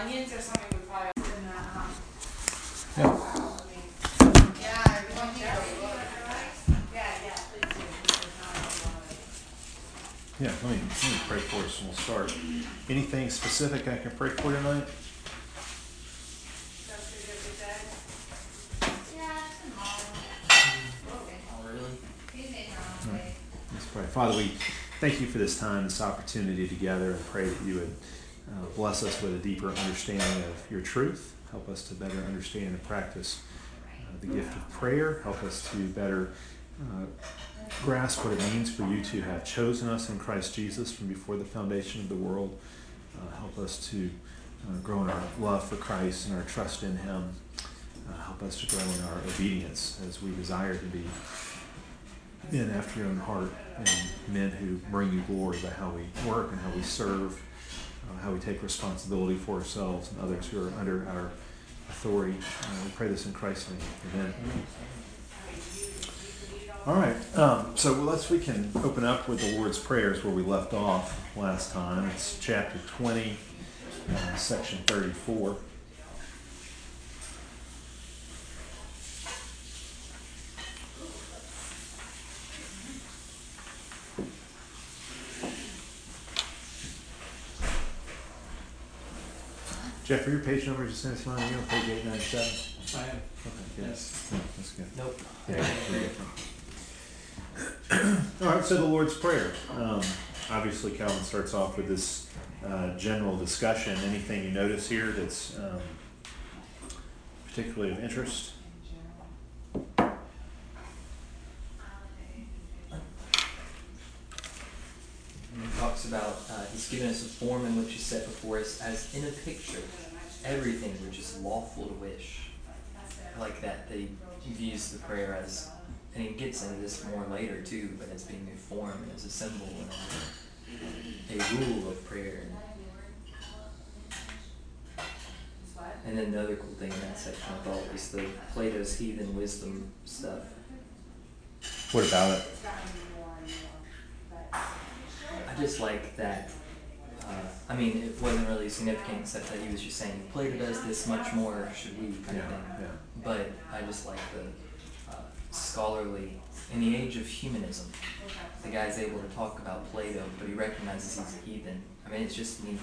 onions or something would probably in that. Yeah. Yeah, let me pray for us and we'll start. Anything specific I can pray for tonight? Let's pray. Father, we thank you for this time, this opportunity together, and pray that you would bless us with a deeper understanding of your truth. Help us to better understand and practice the gift of prayer. Help us to better grasp what it means for you to have chosen us in Christ Jesus from before the foundation of the world. Help us to grow in our love for Christ and our trust in him. Help us to grow in our obedience as we desire to be men after your own heart and men who bring you glory by how we work and how we serve, how we take responsibility for ourselves and others who are under our authority. We pray this in Christ's name. Amen. All right, so we can open up with the Lord's Prayers where we left off last time. It's chapter 20, section 34. Jeff, for your page number, just send us line. Are you on page 897? I am. Okay, good. Yes. Yeah, that's good. Nope. Yeah, all right, so the Lord's Prayer. Obviously, Calvin starts off with this general discussion. Anything you notice here that's particularly of interest? He talks about, he's given us a form in which he set before us as in a picture, everything which is lawful to wish. I like that he views the prayer as, and he gets into this more later too, but as being a form and as a symbol and a rule of prayer. And then the other cool thing in that section I thought was the Plato's heathen wisdom stuff. What about it? I just like that. It wasn't really significant except that he was just saying Plato does this much more, should we, kind of thing. Yeah. But I just like the scholarly, in the age of humanism, the guy's able to talk about Plato, but he recognizes he's a heathen. It's just neat.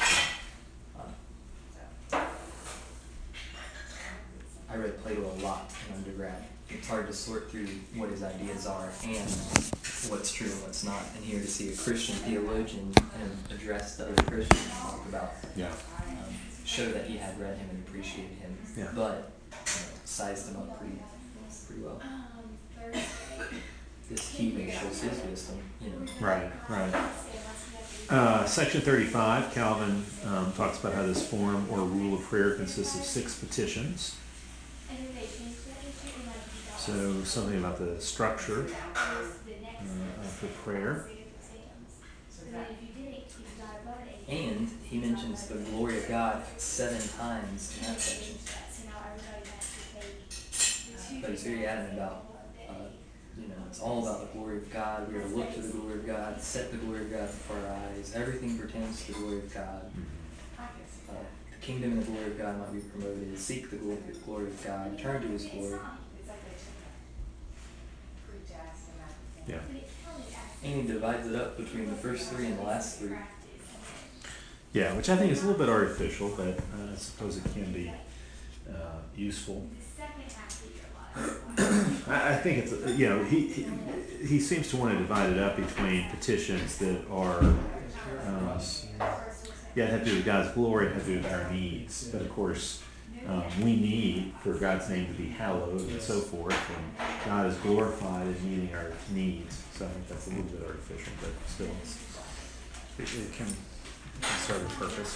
I read Plato a lot in undergrad. It's hard to sort through what his ideas are and what's true and what's not. And here to see a Christian theologian and address to other Christians and talk about, show that he had read him and appreciated him, but sized him up pretty well. This heathen shows his wisdom, Right. Section 35, Calvin talks about how this form or rule of prayer consists of 6 petitions. So something about the structure of the prayer. And he mentions the glory of God 7 times in that section. But he's very adamant about, it's all about the glory of God. We are to look to the glory of God, set the glory of God before our eyes. Everything pertains to the glory of God. The kingdom and the glory of God might be promoted. Seek the glory of God. Turn to his glory. Yeah. And he divides it up between the first 3 and the last 3. Yeah, which I think is a little bit artificial, but I suppose it can be useful. I think it's, he seems to want to divide it up between petitions that are, have to do with God's glory, have to do with our needs. But of course, we need for God's name to be hallowed and so forth, and God is glorified in meeting our needs. So I think that's a little bit artificial, but still, it can serve a purpose.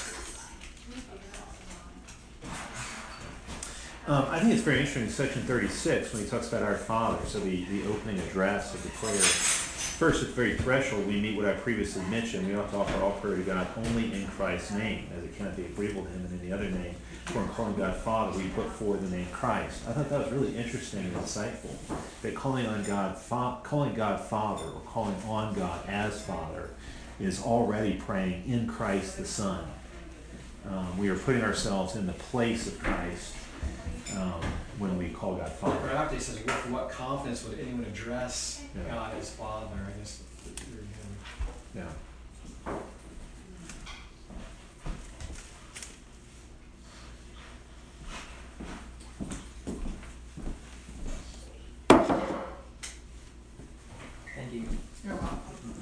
I think it's very interesting in section 36 when he talks about our Father, so the opening address of the prayer. First, at the very threshold, we meet what I previously mentioned. We ought to offer all prayer to God only in Christ's name, as it cannot be agreeable to him in any other name. For in calling God Father, we put forward the name Christ. I thought that was really interesting and insightful, that calling God Father, or calling on God as Father, is already praying in Christ the Son. We are putting ourselves in the place of Christ when we call God Father. Right after he says, with what confidence would anyone address Yeah. God as Father? I guess through him. Yeah. Thank you. You're welcome.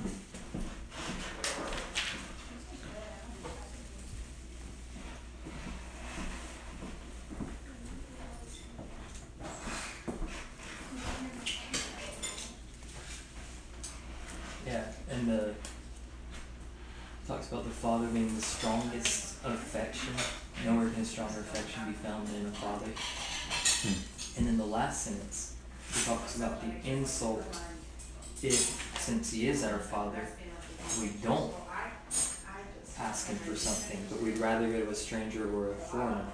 Yeah, and talks about the Father being the strongest affection. Nowhere can a stronger affection be found than in a father. And in the last sentence, he talks about the insult if, since he is our Father, we don't ask him for something, but we'd rather go to a stranger or a foreigner.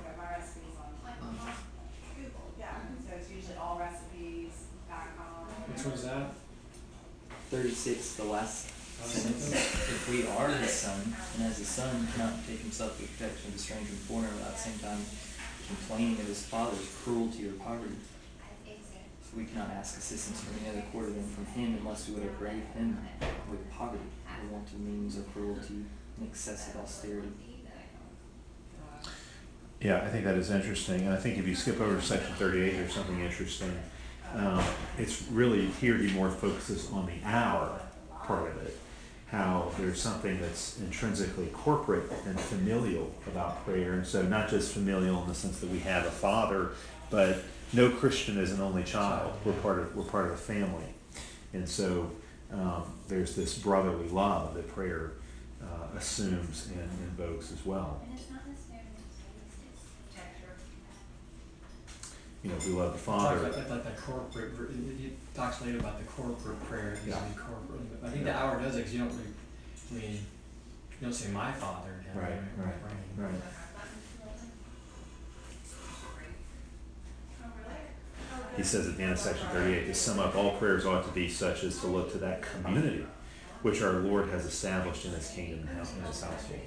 So it's usually all recipes.com. Which one is that? 36, the last sentence. If we are his son, and as a son cannot take himself the protection of a stranger and foreigner without at the same time complaining of his father's cruelty or poverty. So we cannot ask assistance from any other quarter than from him unless we would upbraid him with poverty, or want of means of cruelty and excessive austerity. Yeah, I think that is interesting, and I think if you skip over to section 38, there's something interesting. It's really here he more focuses on the our part of it, how there's something that's intrinsically corporate and familial about prayer, and so not just familial in the sense that we have a father, but no Christian is an only child. We're part of a family, and so there's this brotherly love that prayer assumes and invokes as well. You know, we love the He talks Father. about like the corporate. He talks later about the corporate prayer. It needs to Yeah. be corporate. I think the hour does it because you don't really, I mean, you don't say my Father in heaven. Right. He says at the end of section 38, to sum up, all prayers ought to be such as to look to that community which our Lord has established in his kingdom and in his household.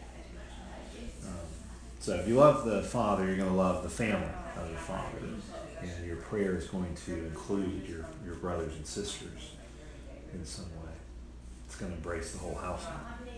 So if you love the Father, you're going to love the family of the Father. And your prayer is going to include your brothers and sisters in some way. It's going to embrace the whole household.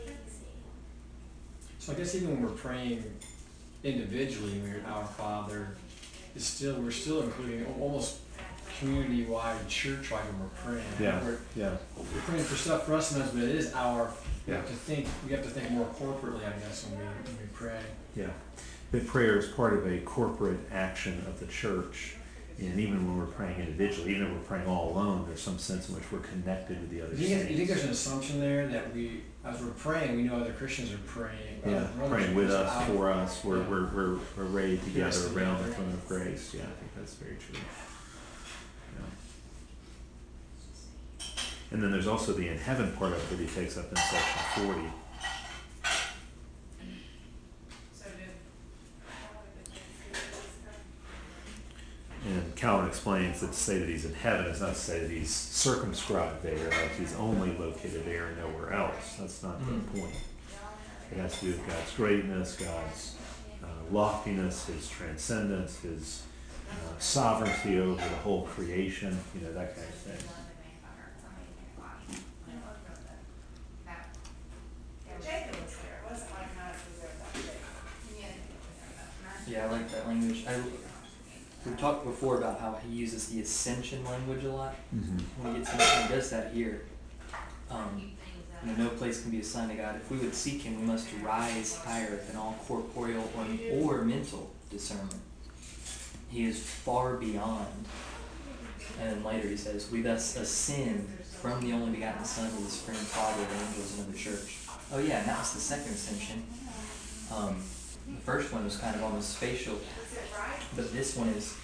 So I guess even when we're praying individually, when you're Our Father, we're still including almost community-wide, church-wide when we're praying. We're praying for stuff for us sometimes, but it is our. We have to think more corporately, I guess, when we pray. Yeah, that prayer is part of a corporate action of the church, and even when we're praying individually, even if we're praying all alone, there's some sense in which we're connected with the other saints. You think there's an assumption there that as we're praying, we know other Christians are praying? Yeah, praying with us, for us. We're arrayed together around the throne of grace. Yeah, I think that's very true. Yeah. And then there's also the in heaven part of it that he takes up in section 40. And Calvin explains that to say that he's in heaven is not to say that he's circumscribed there, like he's only located there and nowhere else. That's not the point. It has to do with God's greatness, God's loftiness, his transcendence, his sovereignty over the whole creation, that kind of thing. Yeah, I like that language. We talked before about how he uses the ascension language a lot. When he does that here. No place can be assigned to God. If we would seek him, we must rise higher than all corporeal or mental discernment. He is far beyond. And then later he says, we thus ascend from the only begotten Son to the supreme Father of angels and of the church. Oh yeah, and that was the second ascension. The first one was kind of almost spatial, but this one is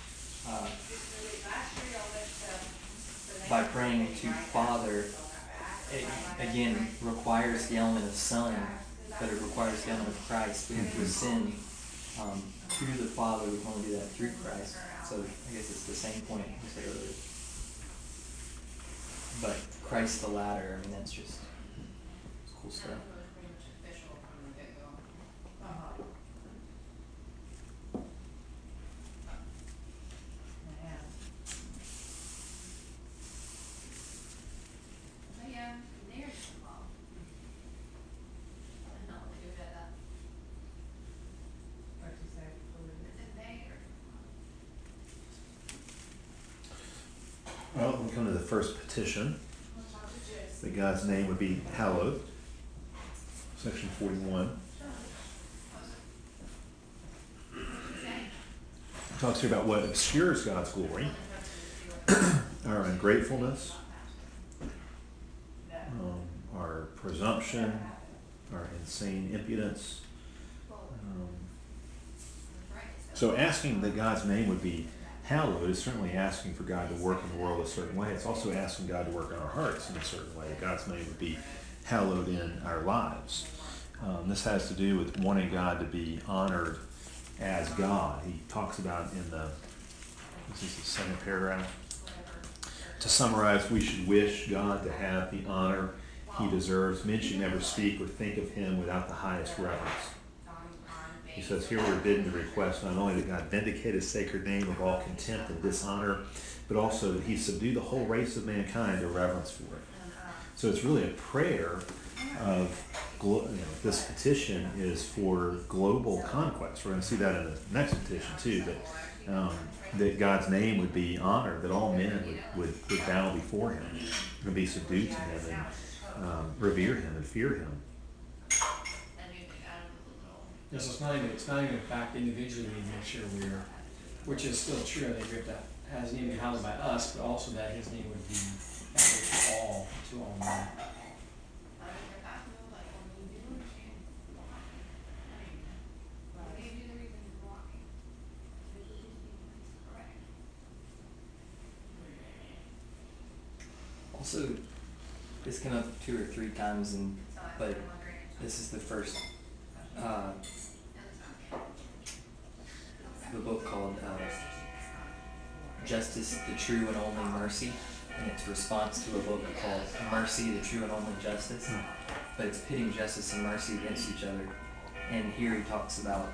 by praying to Father. It, again, requires the element of Son, but it requires the element of Christ. We have to ascend through the Father. We can only do that through Christ. So I guess it's the same point we said earlier. But Christ the ladder, that's just cool stuff. we come to the first petition, that God's name would be hallowed. Section 41. Talks here about what obscures God's glory, our ungratefulness, our presumption, our insane impudence. So asking that God's name would be hallowed is certainly asking for God to work in the world a certain way. It's also asking God to work in our hearts in a certain way. God's name would be hallowed in our lives. This has to do with wanting God to be honored as God. He talks about in this is the second paragraph. To summarize, we should wish God to have the honor he deserves. Men should never speak or think of him without the highest reverence. He says, here we're bidden to request not only that God vindicate his sacred name of all contempt and dishonor, but also that he subdue the whole race of mankind to reverence for it. So it's really a prayer of, this petition is for global conquest. We're going to see that in the next petition too, that God's name would be honored, that all men would bow before him and be subdued to him and revere him and fear him. Yes, it's not even in fact individually we make sure we're, which is still true. I think we have to have his name be hallowed by us, but also that his name would be hallowed to all men. Also, this came up 2 or 3 times, but this is the first. I have a book called Justice, the True and Only Mercy, and it's a response to a book called Mercy, the True and Only Justice, but it's pitting justice and mercy against each other. And here he talks about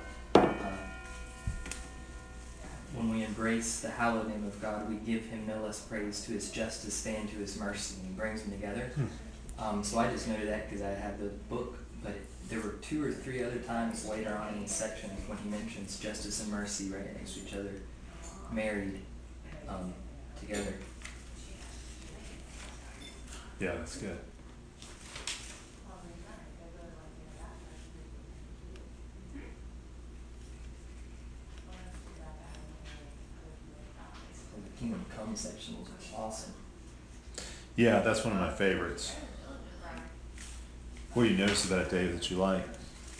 when we embrace the hallowed name of God, we give him no less praise to his justice than to his mercy, and he brings them together. So I just noted that because I had the book, but there were 2 or 3 other times later on in the section when he mentions justice and mercy right next to each other, married together. Yeah, that's good. The Kingdom Come section was awesome. Yeah, that's one of my favorites. What do you notice about Dave that you like?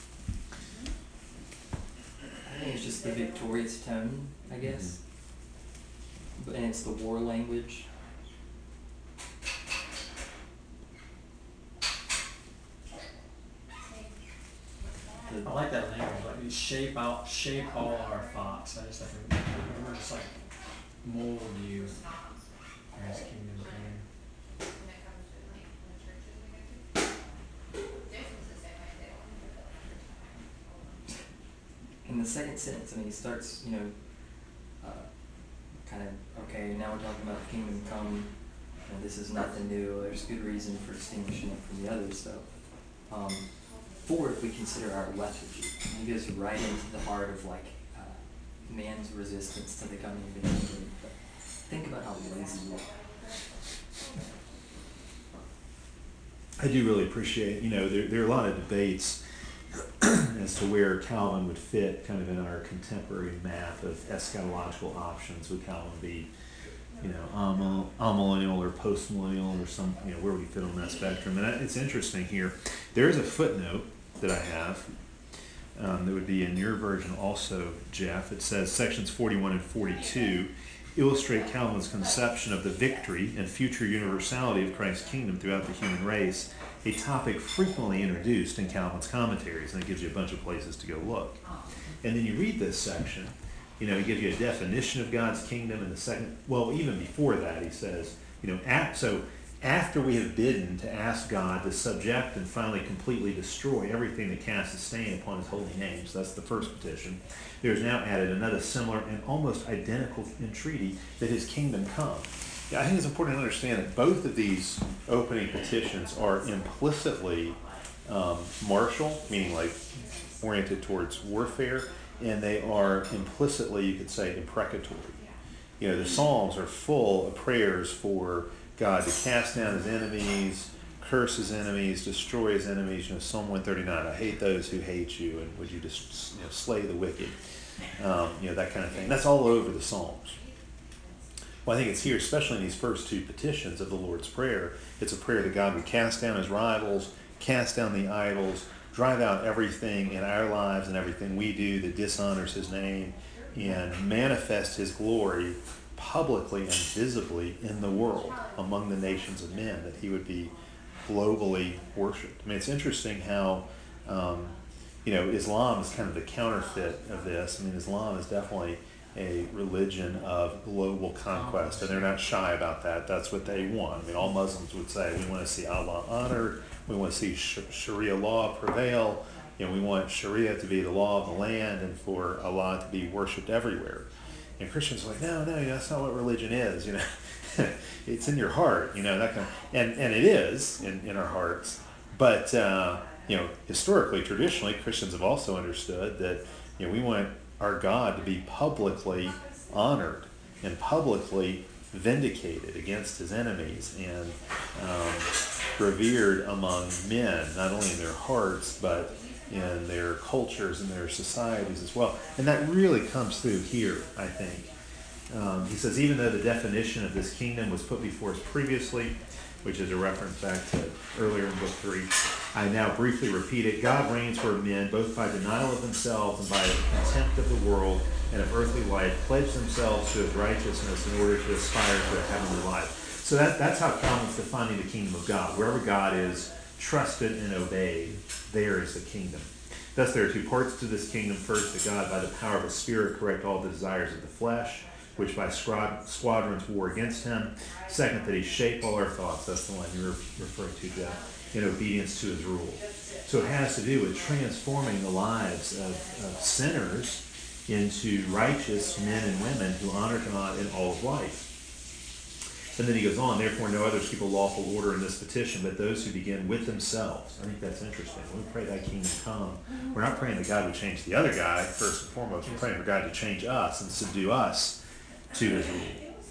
I think it's just the victorious tone, I guess. And it's the war language. I like that language, like you shape all our thoughts. I just like we're just like mold you as kingdom come. In the second sentence, I mean, he starts, kind of, okay, now we're talking about the kingdom come, and this is nothing new, there's good reason for distinguishing it from the others, though. Fourth, we consider our lethargy. He goes right into the heart of, man's resistance to the coming of the kingdom. Think about how lazy you are. I do really appreciate, there are a lot of debates as to where Calvin would fit kind of in our contemporary map of eschatological options. Would Calvin be, amillennial or postmillennial or some, where would he fit on that spectrum? And it's interesting here. There is a footnote that I have that would be in your version also, Jeff. It says sections 41 and 42 illustrate Calvin's conception of the victory and future universality of Christ's kingdom throughout the human race, a topic frequently introduced in Calvin's commentaries, and it gives you a bunch of places to go look. And then you read this section, he gives you a definition of God's kingdom, and the second, well, even before that, he says, so after we have bidden to ask God to subject and finally completely destroy everything that casts a stain upon his holy name, so that's the first petition, there is now added another similar and almost identical entreaty that his kingdom come. Yeah, I think it's important to understand that both of these opening petitions are implicitly martial, meaning like oriented towards warfare, and they are implicitly, you could say, imprecatory. the Psalms are full of prayers for God to cast down his enemies, curse his enemies, destroy his enemies. Psalm 139, I hate those who hate you, and would you just slay the wicked, that kind of thing. That's all over the Psalms. Well, I think it's here, especially in these first two petitions of the Lord's Prayer. It's a prayer that God would cast down his rivals, cast down the idols, drive out everything in our lives and everything we do that dishonors his name, and manifest his glory publicly and visibly in the world among the nations of men, that he would be globally worshipped. I mean, it's interesting how, Islam is kind of the counterfeit of this. I mean, Islam is definitely a religion of global conquest, and they're not shy about that. That's what they want. I mean, all Muslims would say, we want to see Allah honored, we want to see Sharia law prevail, we want Sharia to be the law of the land and for Allah to be worshipped everywhere. And Christians are like, no, that's not what religion is, It's in your heart, that kind of, and it is in our hearts. But, historically, traditionally, Christians have also understood that, we want our God to be publicly honored and publicly vindicated against his enemies and revered among men, not only in their hearts, but in their cultures and their societies as well. And that really comes through here, I think. He says, even though the definition of this kingdom was put before us previously, which is a reference back to earlier in book 3, I now briefly repeat it. God reigns where men, both by denial of themselves and by contempt of the world and of earthly life, pledge themselves to his righteousness in order to aspire to a heavenly life. So that's how Calvin's defining the kingdom of God. Wherever God is trusted and obeyed, there is the kingdom. Thus there are two parts to this kingdom. First, that God, by the power of his Spirit, correct all the desires of the flesh, which by squadrons war against him. Second, that he shape all our thoughts. That's the line you're referring to, Jeff, in obedience to his rule. So it has to do with transforming the lives of sinners into righteous men and women who honor God in all of life. And then he goes on, therefore no others keep a lawful order in this petition, but those who begin with themselves. I think that's interesting. When we pray thy kingdom come, we're not praying that God would change the other guy, first and foremost. We're praying for God to change us and subdue us to his rule.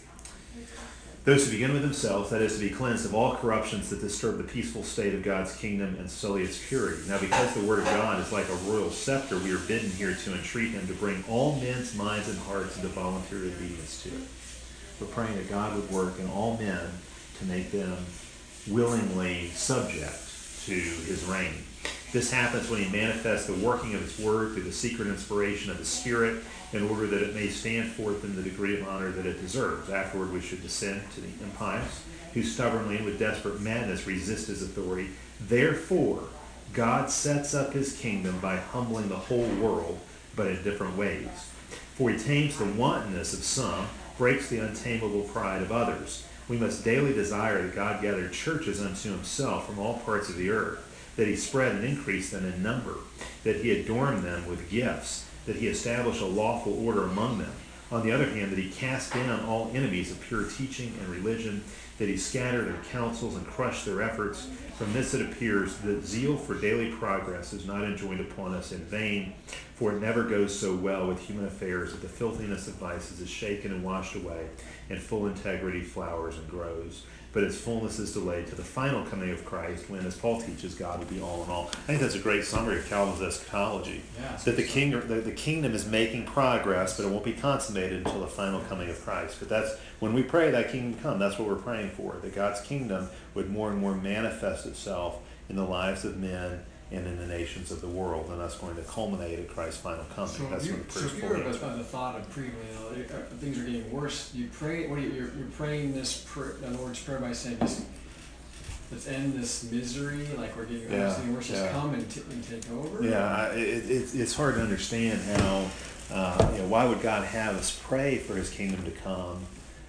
Those who begin with themselves, that is, to be cleansed of all corruptions that disturb the peaceful state of God's kingdom and sully its purity. Now, because the word of God is like a royal scepter, we are bidden here to entreat him to bring all men's minds and hearts into voluntary obedience to it. We're praying that God would work in all men to make them willingly subject to his reign. This happens when he manifests the working of his word through the secret inspiration of the Spirit, in order that it may stand forth in the degree of honor that it deserves. Afterward we should descend to the impious, who stubbornly and with desperate madness resist his authority. Therefore, God sets up his kingdom by humbling the whole world, but in different ways. For he tames the wantonness of some, breaks the untamable pride of others. We must daily desire that God gather churches unto himself from all parts of the earth, that he spread and increase them in number, that he adorn them with gifts, that he establish a lawful order among them. On the other hand, that he cast down all enemies of pure teaching and religion, that he scatter their counsels and crush their efforts. From this it appears that zeal for daily progress is not enjoined upon us in vain, for it never goes so well with human affairs that the filthiness of vices is shaken and washed away, and full integrity flowers and grows. But its fullness is delayed to the final coming of Christ, when, as Paul teaches, God will be all in all. I think that's a great summary of Calvin's eschatology. Yeah, that the kingdom is making progress, but it won't be consummated until the final coming of Christ. But that's when we pray that kingdom come, that's what we're praying for, that God's kingdom would more and more manifest itself in the lives of men and in the nations of the world, and that's going to culminate at Christ's final coming. So that's when the prayer's if you're about the thought of pre-meal, things are getting worse. You pray. You're praying this the Lord's Prayer by saying, let's end this misery. Like we're getting worse. Just come and take over. Yeah, it's hard to understand how. Why would God have us pray for his kingdom to come?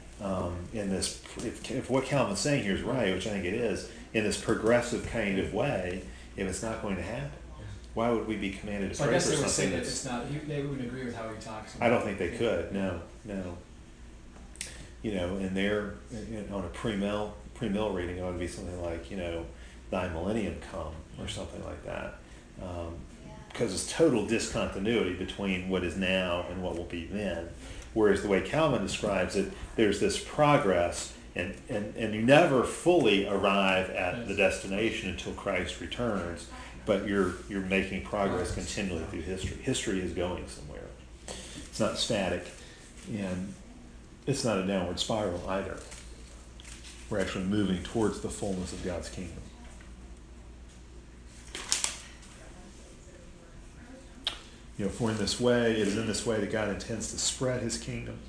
In this, if what Calvin's saying here is right, which I think it is, in this progressive kind of way, if it's not going to happen, why would we be commanded to pray for something? So I guess they would say that it's not. They wouldn't agree with how he talks. I don't think they could. No. And they're on a pre-mill reading, it ought to be something like, thy millennium come, or something like that, because it's total discontinuity between what is now and what will be then. Whereas the way Calvin describes it, there's this progress, and you never fully arrive at the destination until Christ returns, but you're making progress continually through history. History is going somewhere. It's not static, and it's not a downward spiral either. We're actually moving towards the fullness of God's kingdom. For in this way, it is in this way that God intends to spread his kingdom.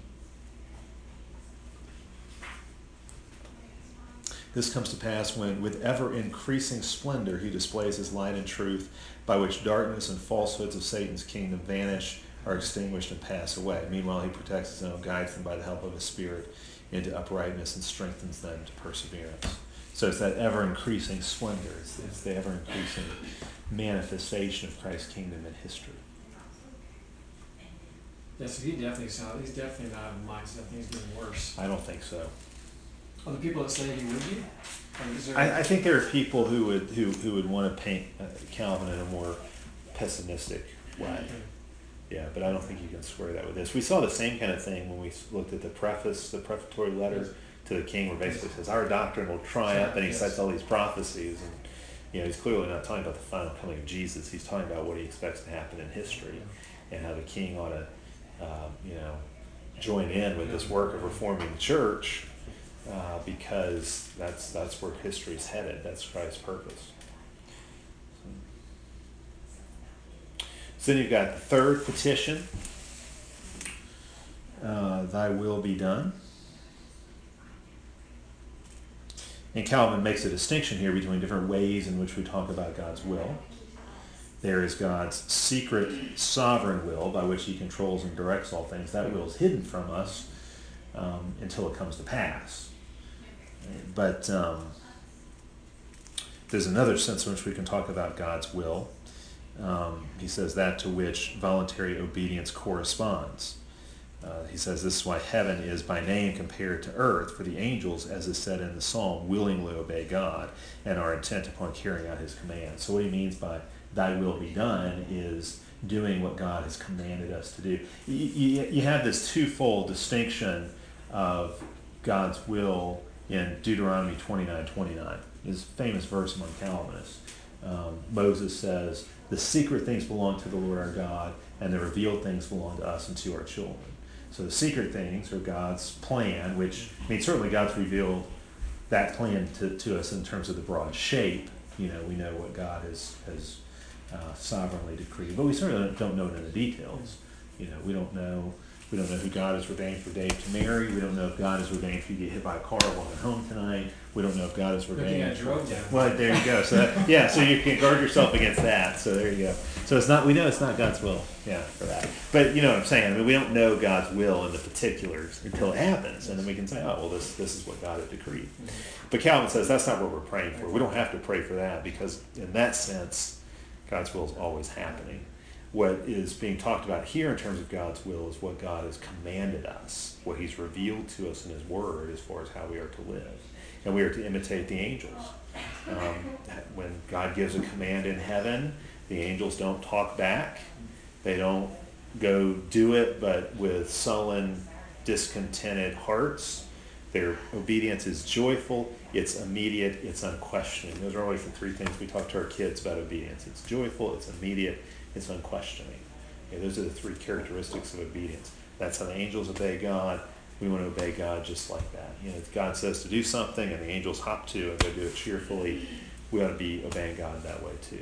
This comes to pass when, with ever increasing splendor, he displays his light and truth, by which darkness and falsehoods of Satan's kingdom vanish, are extinguished, and pass away. Meanwhile, he protects his own, guides them by the help of his Spirit into uprightness, and strengthens them to perseverance. So it's that ever increasing splendor. It's the ever increasing manifestation of Christ's kingdom in history. Yes, he's definitely not of the mindset. I think he's getting worse. I don't think so. Are the people that say he would be? I think there are people who would want to paint Calvin in a more pessimistic way. Yeah, but I don't think you can square that with this. We saw the same kind of thing when we looked at the prefatory letter to the king, where basically says, our doctrine will triumph, and he cites all these prophecies. And he's clearly not talking about the final coming of Jesus. He's talking about what he expects to happen in history, and how the king ought to join in with this work of reforming the church, because that's where history's headed. That's Christ's purpose. So then you've got the third petition, thy will be done. And Calvin makes a distinction here between different ways in which we talk about God's will. There is God's secret sovereign will, by which he controls and directs all things. That will is hidden from us until it comes to pass. But there's another sense in which we can talk about God's will. He says that to which voluntary obedience corresponds. He says this is why heaven is by name compared to earth, for the angels, as is said in the psalm, willingly obey God and are intent upon carrying out his commands. So what he means by thy will be done is doing what God has commanded us to do. You have this twofold distinction of God's will in Deuteronomy 29:29. This famous verse among Calvinists. Moses says, the secret things belong to the Lord our God, and the revealed things belong to us and to our children. So the secret things are God's plan, which, certainly God's revealed that plan to us in terms of the broad shape. We know what God has sovereignly decreed, but we certainly don't know it in the details. We don't know who God has ordained for Dave to marry. We don't know if God has ordained for you to get hit by a car walking home tonight. We don't know if God has ordained. Well, there you go. So you can guard yourself against that. So there you go. So we know it's not God's will. Yeah, for that. But you know what I'm saying. We don't know God's will in the particulars until it happens, and then we can say, oh, well, this is what God had decreed. But Calvin says that's not what we're praying for. We don't have to pray for that, because in that sense, God's will is always happening. What is being talked about here in terms of God's will is what God has commanded us, what he's revealed to us in his word as far as how we are to live. And we are to imitate the angels. When God gives a command in heaven, the angels don't talk back. They don't go do it, but with sullen, discontented hearts. Their obedience is joyful, it's immediate, it's unquestioning. Those are always the three things we talk to our kids about obedience. It's joyful, it's immediate, it's unquestioning. Those are the three characteristics of obedience. That's how the angels obey God. We want to obey God just like that. If God says to do something and the angels hop to and go do it cheerfully, we ought to be obeying God that way too.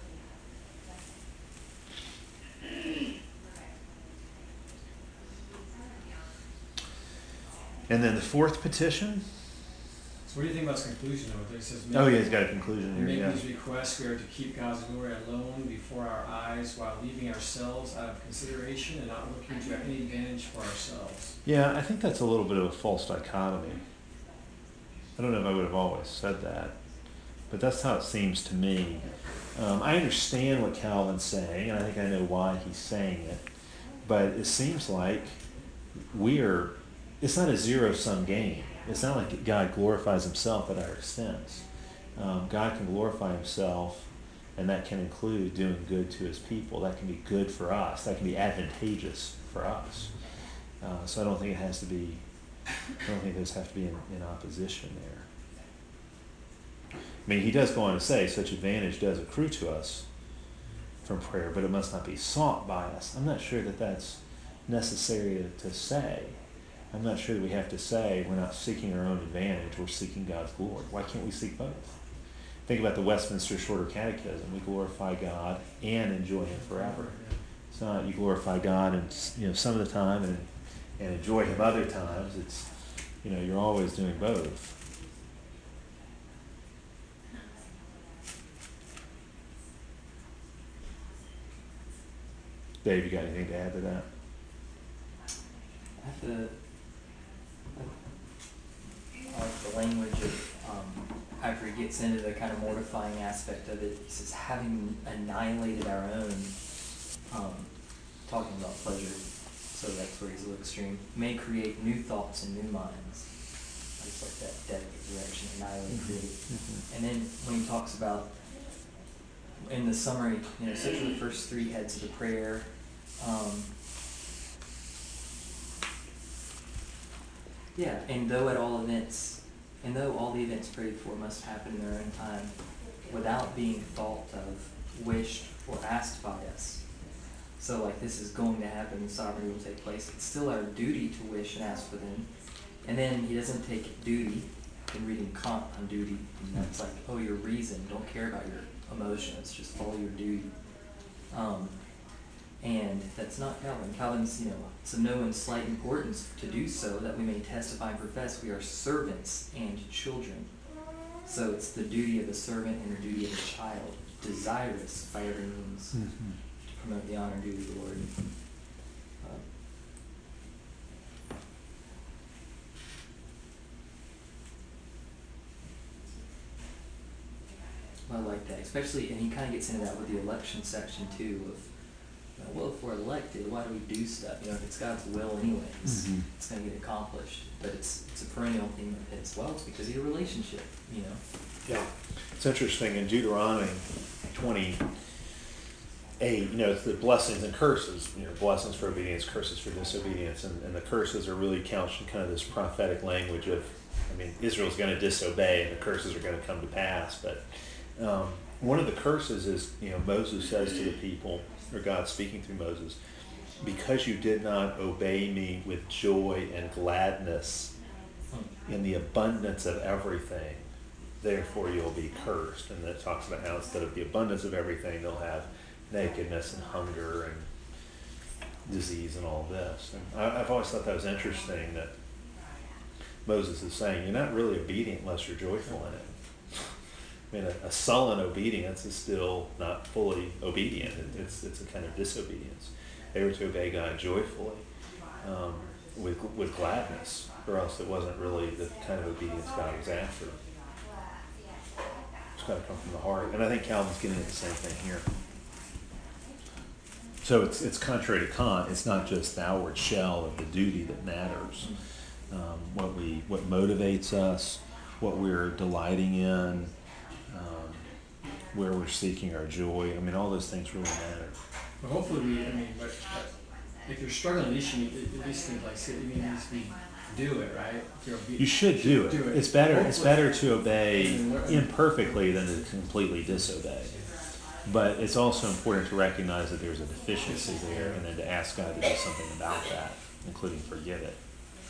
And then the fourth petition. So what do you think about his conclusion of it? He says, He's got a conclusion here. Make these requests, we are to keep God's glory alone before our eyes, while leaving ourselves out of consideration and not looking to any advantage for ourselves. Yeah, I think that's a little bit of a false dichotomy. I don't know if I would have always said that, but that's how it seems to me. I understand what Calvin's saying, and I think I know why he's saying it, but it seems like it's not a zero-sum game. It's not like God glorifies himself at our expense. God can glorify himself, and that can include doing good to his people. That can be good for us. That can be advantageous for us. So I don't think it has to be, I don't think those have to be in opposition there. I mean, he does go on to say, such advantage does accrue to us from prayer, but it must not be sought by us. I'm not sure that that's necessary to say. I'm not sure that we have to say we're not seeking our own advantage, we're seeking God's glory. Why can't we seek both? Think about the Westminster Shorter Catechism. We glorify God and enjoy Him forever. It's not you glorify God and some of the time and enjoy Him other times. It's you're always doing both. Dave, you got anything to add to that? I like the language of after he gets into the kind of mortifying aspect of it. He says, having annihilated our own, talking about pleasure, so that's where he's a little extreme, may create new thoughts and new minds. I just like that death, resurrection, annihilate, create. And then when he talks about, in the summary, such are the first three heads of the prayer. And though all the events prayed for must happen in their own time, without being thought of, wished, or asked by us. So like this is going to happen, sovereignty will take place. It's still our duty to wish and ask for them. And then he doesn't take duty, in reading Kant on duty, and that's like, oh, your reason, don't care about your emotions, just follow your duty. And that's not Calvin. Calvin's, it's of no slight importance to do so, that we may testify and profess we are servants and children. So it's the duty of a servant and the duty of a child, desirous by every means to promote the honor and duty of the Lord. I like that, especially, and he kind of gets into that with the election section too, of, well, if we're elected, why do we do stuff? If it's God's will anyways, it's going to get accomplished. But it's a perennial theme that hits well. It's because of your relationship, Yeah. It's interesting, in Deuteronomy 28, it's the blessings and curses, blessings for obedience, curses for disobedience. And the curses are really couched in kind of this prophetic language of, Israel's going to disobey and the curses are going to come to pass. But one of the curses is, Moses says to the people, or God speaking through Moses, because you did not obey me with joy and gladness in the abundance of everything, therefore you'll be cursed. And it talks about how instead of the abundance of everything, they'll have nakedness and hunger and disease and all this. And I've always thought that was interesting, that Moses is saying you're not really obedient unless you're joyful in it. A sullen obedience is still not fully obedient. It's a kind of disobedience. They were to obey God joyfully, with gladness, or else it wasn't really the kind of obedience God was after. It's got to come from the heart. And I think Calvin's getting at the same thing here. So it's contrary to Kant. It's not just the outward shell of the duty that matters. What motivates us, what we're delighting in, where we're seeking our joy. All those things really matter. But hopefully but if you're struggling, at least think like, do it, right? You should do it. It's better. It's better to obey imperfectly than to completely disobey. But it's also important to recognize that there's a deficiency there, and then to ask God to do something about that, including forgive it.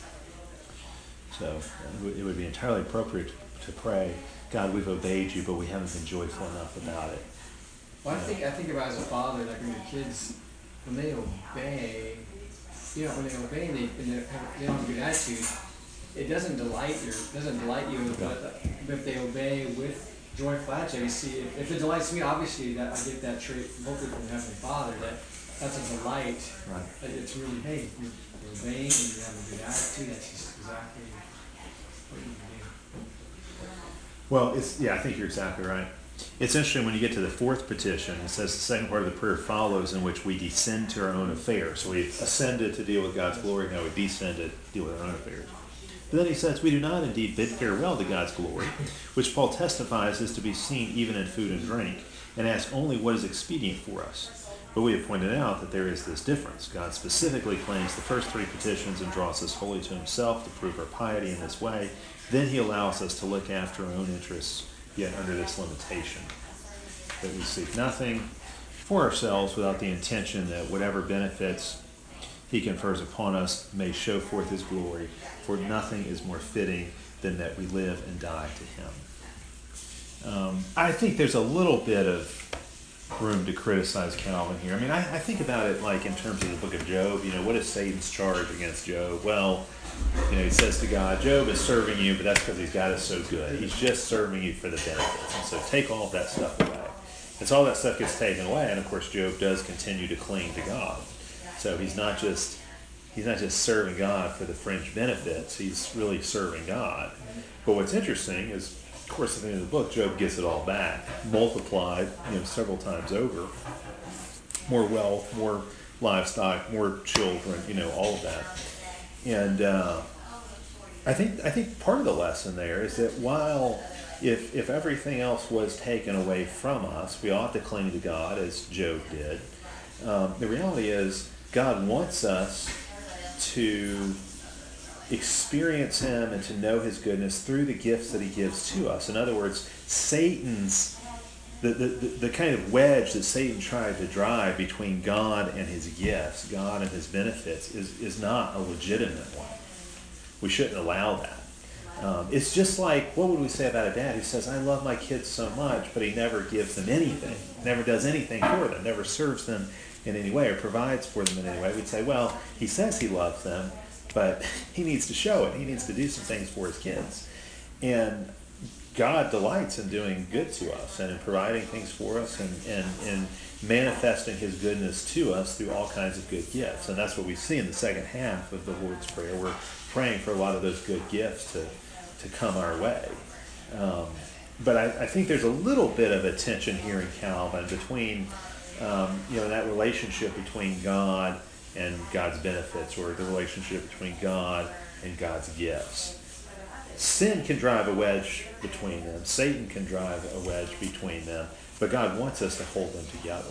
So it would be entirely appropriate to pray, God, we've obeyed you, but we haven't been joyful enough about it. Well, I think about as a father, like when your kids, when they obey, and they don't have a good attitude, it doesn't delight you. But if they obey with joyful attitude, you see, if it delights me, obviously that I get that trait, hopefully from the Heavenly Father, that's a delight. Right. It's really, hey, you're obeying and you have a good attitude. That's just exactly what you do. Well, I think you're exactly right. It's interesting when you get to the fourth petition, it says the second part of the prayer follows, in which we descend to our own affairs. So we've ascended to deal with God's glory, now we descended to deal with our own affairs. But then he says, we do not indeed bid farewell to God's glory, which Paul testifies is to be seen even in food and drink, and ask only what is expedient for us. But we have pointed out that there is this difference. God specifically claims the first three petitions and draws us wholly to himself to prove our piety in this way. Then he allows us to look after our own interests, yet under this limitation, that we seek nothing for ourselves without the intention that whatever benefits he confers upon us may show forth his glory, for nothing is more fitting than that we live and die to him. I think there's a little bit of room to criticize Calvin here. I mean, I think about it like in terms of the book of Job. What is Satan's charge against Job? Well, he says to God, Job is serving you, but that's because he's got us so good. He's just serving you for the benefits. And so take all of that stuff away. And so all that stuff gets taken away, and of course Job does continue to cling to God. So he's not just serving God for the fringe benefits, he's really serving God. But what's interesting is, of course, at the end of the book, Job gets it all back, multiplied, several times over. More wealth, more livestock, more children, all of that. And I think part of the lesson there is that while if everything else was taken away from us, we ought to cling to God as Job did. The reality is God wants us to experience him and to know his goodness through the gifts that he gives to us. In other words, Satan's the kind of wedge that Satan tried to drive between God and his gifts, God and his benefits, is not a legitimate one. We shouldn't allow that. It's just like, what would we say about a dad who says, I love my kids so much, but he never gives them anything, never does anything for them, never serves them in any way or provides for them in any way? We'd say, well, he says he loves them, but he needs to show it. He needs to do some things for his kids. And God delights in doing good to us and in providing things for us and in manifesting his goodness to us through all kinds of good gifts. And that's what we see in the second half of the Lord's Prayer. We're praying for a lot of those good gifts to come our way. But I think there's a little bit of a tension here in Calvin between that relationship between God and God's benefits, or the relationship between God and God's gifts. Sin can drive a wedge between them. Satan can drive a wedge between them. But God wants us to hold them together.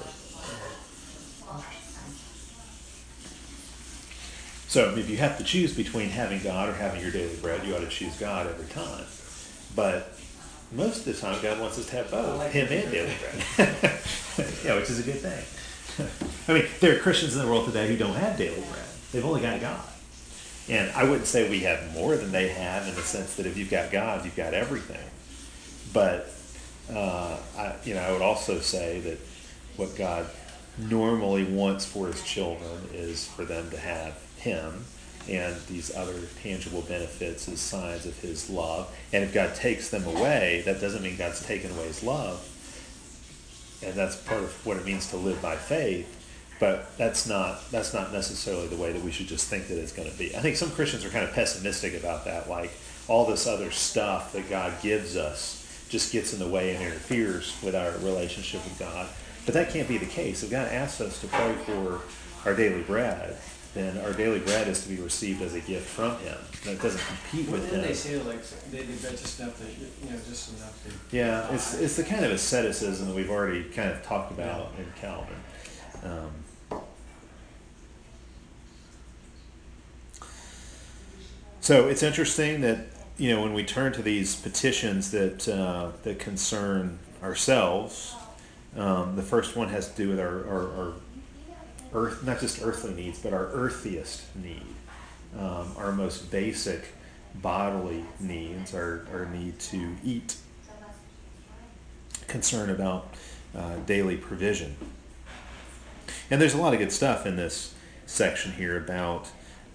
So if you have to choose between having God or having your daily bread, you ought to choose God every time. But most of the time, God wants us to have both, him and daily bread. Which is a good thing. I mean, there are Christians in the world today who don't have daily bread. They've only got God. And I wouldn't say we have more than they have, in the sense that if you've got God, you've got everything. But I would also say that what God normally wants for his children is for them to have him and these other tangible benefits as signs of his love. And if God takes them away, that doesn't mean God's taken away his love. And that's part of what it means to live by faith. But that's not necessarily the way that we should just think that it's going to be. I think some Christians are kind of pessimistic about that, like all this other stuff that God gives us just gets in the way and interferes with our relationship with God. But that can't be the case. If God asks us to pray for our daily bread, then our daily bread is to be received as a gift from him. That doesn't compete with him. They say daily bread just enough to. Yeah, it's the kind of asceticism that we've already kind of talked about in Calvin. So it's interesting that when we turn to these petitions that concern ourselves, the first one has to do with our earth, not just earthly needs, but our earthiest need, our most basic bodily needs, our need to eat, concern about daily provision. And there's a lot of good stuff in this section here about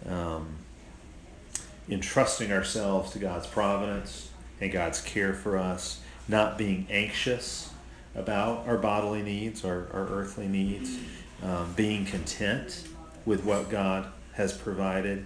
entrusting ourselves to God's providence and God's care for us, not being anxious about our bodily needs, our earthly needs, being content with what God has provided,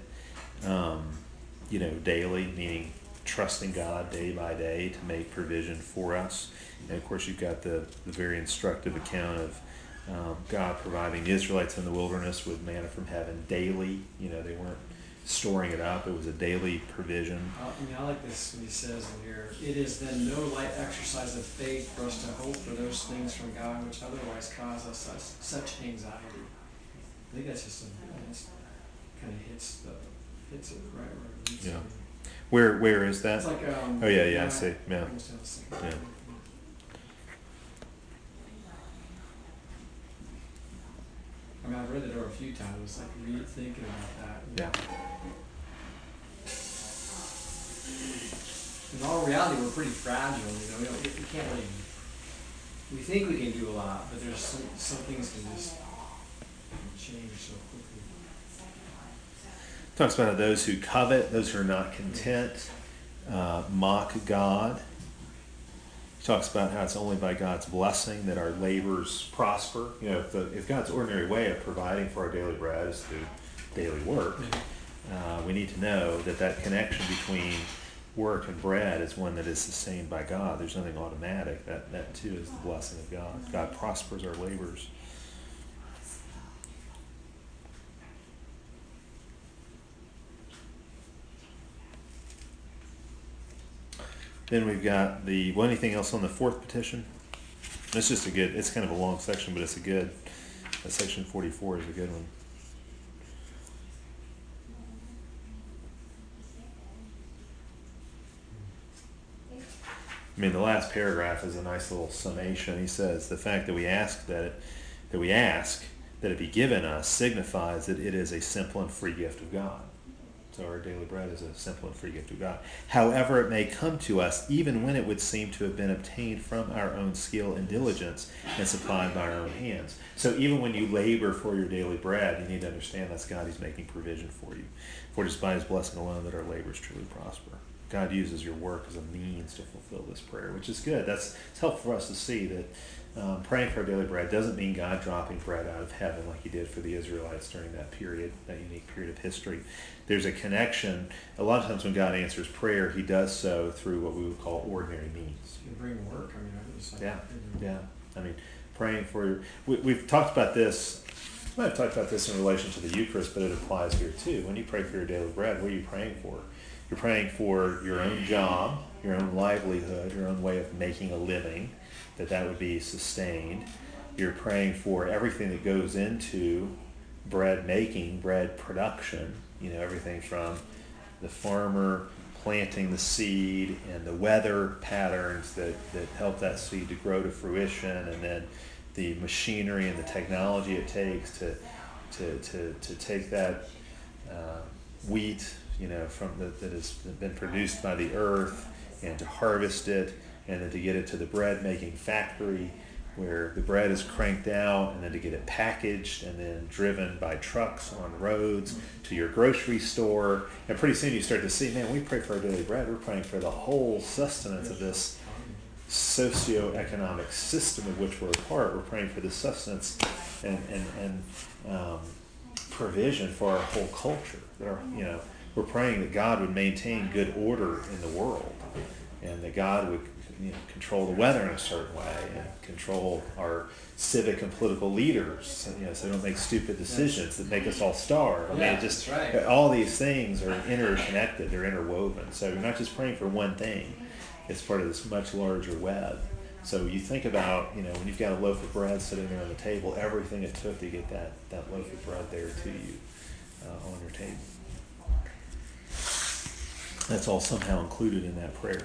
daily, meaning trusting God day by day to make provision for us. And of course, you've got the very instructive account of God providing the Israelites in the wilderness with manna from heaven daily. They weren't storing it up. It was a daily provision. I like this when he says in here, it is then no light exercise of faith for us to hope for those things from God which otherwise cause us such anxiety. I think that's just kind of hits it right where it needs to Yeah. be. Where is that? It's like Oh yeah, I see. Yeah. almost down the same. Yeah. I mean, I've read it over a few times, like thinking about that. Yeah. In all reality, we're pretty fragile, we can't really, we think we can do a lot, but there's some things can just change so quickly. Talks about those who covet, those who are not content, mock God. He talks about how it's only by God's blessing that our labors prosper. If God's ordinary way of providing for our daily bread is through daily work, we need to know that connection between work and bread is one that is sustained by God. There's nothing automatic. That too is the blessing of God. God prospers our labors. Then we've got anything else on the fourth petition? It's just it's kind of a long section, but it's section 44 is a good one. I mean, the last paragraph is a nice little summation. He says, the fact that we ask that it be given us signifies that it is a simple and free gift of God. So our daily bread is a simple and free gift of God. However, it may come to us even when it would seem to have been obtained from our own skill and diligence and supplied by our own hands. So even when you labor for your daily bread, you need to understand that's God who's making provision for you. For it is by his blessing alone that our labors truly prosper. God uses your work as a means to fulfill this prayer, which is good. It's helpful for us to see that praying for our daily bread doesn't mean God dropping bread out of heaven like he did for the Israelites during that unique period of history. There's a connection. A lot of times when God answers prayer, he does so through what we would call ordinary means. You bring work, Yeah. I mean, praying for... We've talked about this... I might have talked about this in relation to the Eucharist, but it applies here too. When you pray for your daily bread, what are you praying for? You're praying for your own job, your own livelihood, your own way of making a living, that would be sustained. You're praying for everything that goes into bread making, bread production, everything from the farmer planting the seed and the weather patterns that help that seed to grow to fruition, and then the machinery and the technology it takes to take that wheat that has been produced by the earth and to harvest it, and then to get it to the bread making factory where the bread is cranked out, and then to get it packaged and then driven by trucks on roads to your grocery store. And pretty soon you start to see, man, we pray for our daily bread, we're praying for the whole sustenance of this socio-economic system of which we're a part. We're praying for the sustenance and provision for our whole culture. We're praying that God would maintain good order in the world, and that God would control the weather in a certain way, and control our civic and political leaders, so they don't make stupid decisions that make us all starve. All these things are interconnected, they're interwoven. So you're not just praying for one thing, it's part of this much larger web. So you think about, when you've got a loaf of bread sitting there on the table, everything it took to get that loaf of bread there to you on your table. That's all somehow included in that prayer.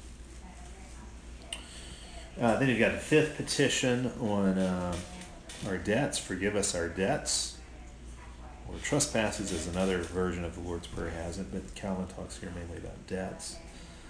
Then you've got the fifth petition on our debts. Forgive us our debts. Or trespasses is another version of the Lord's Prayer has it, but Calvin talks here mainly about debts.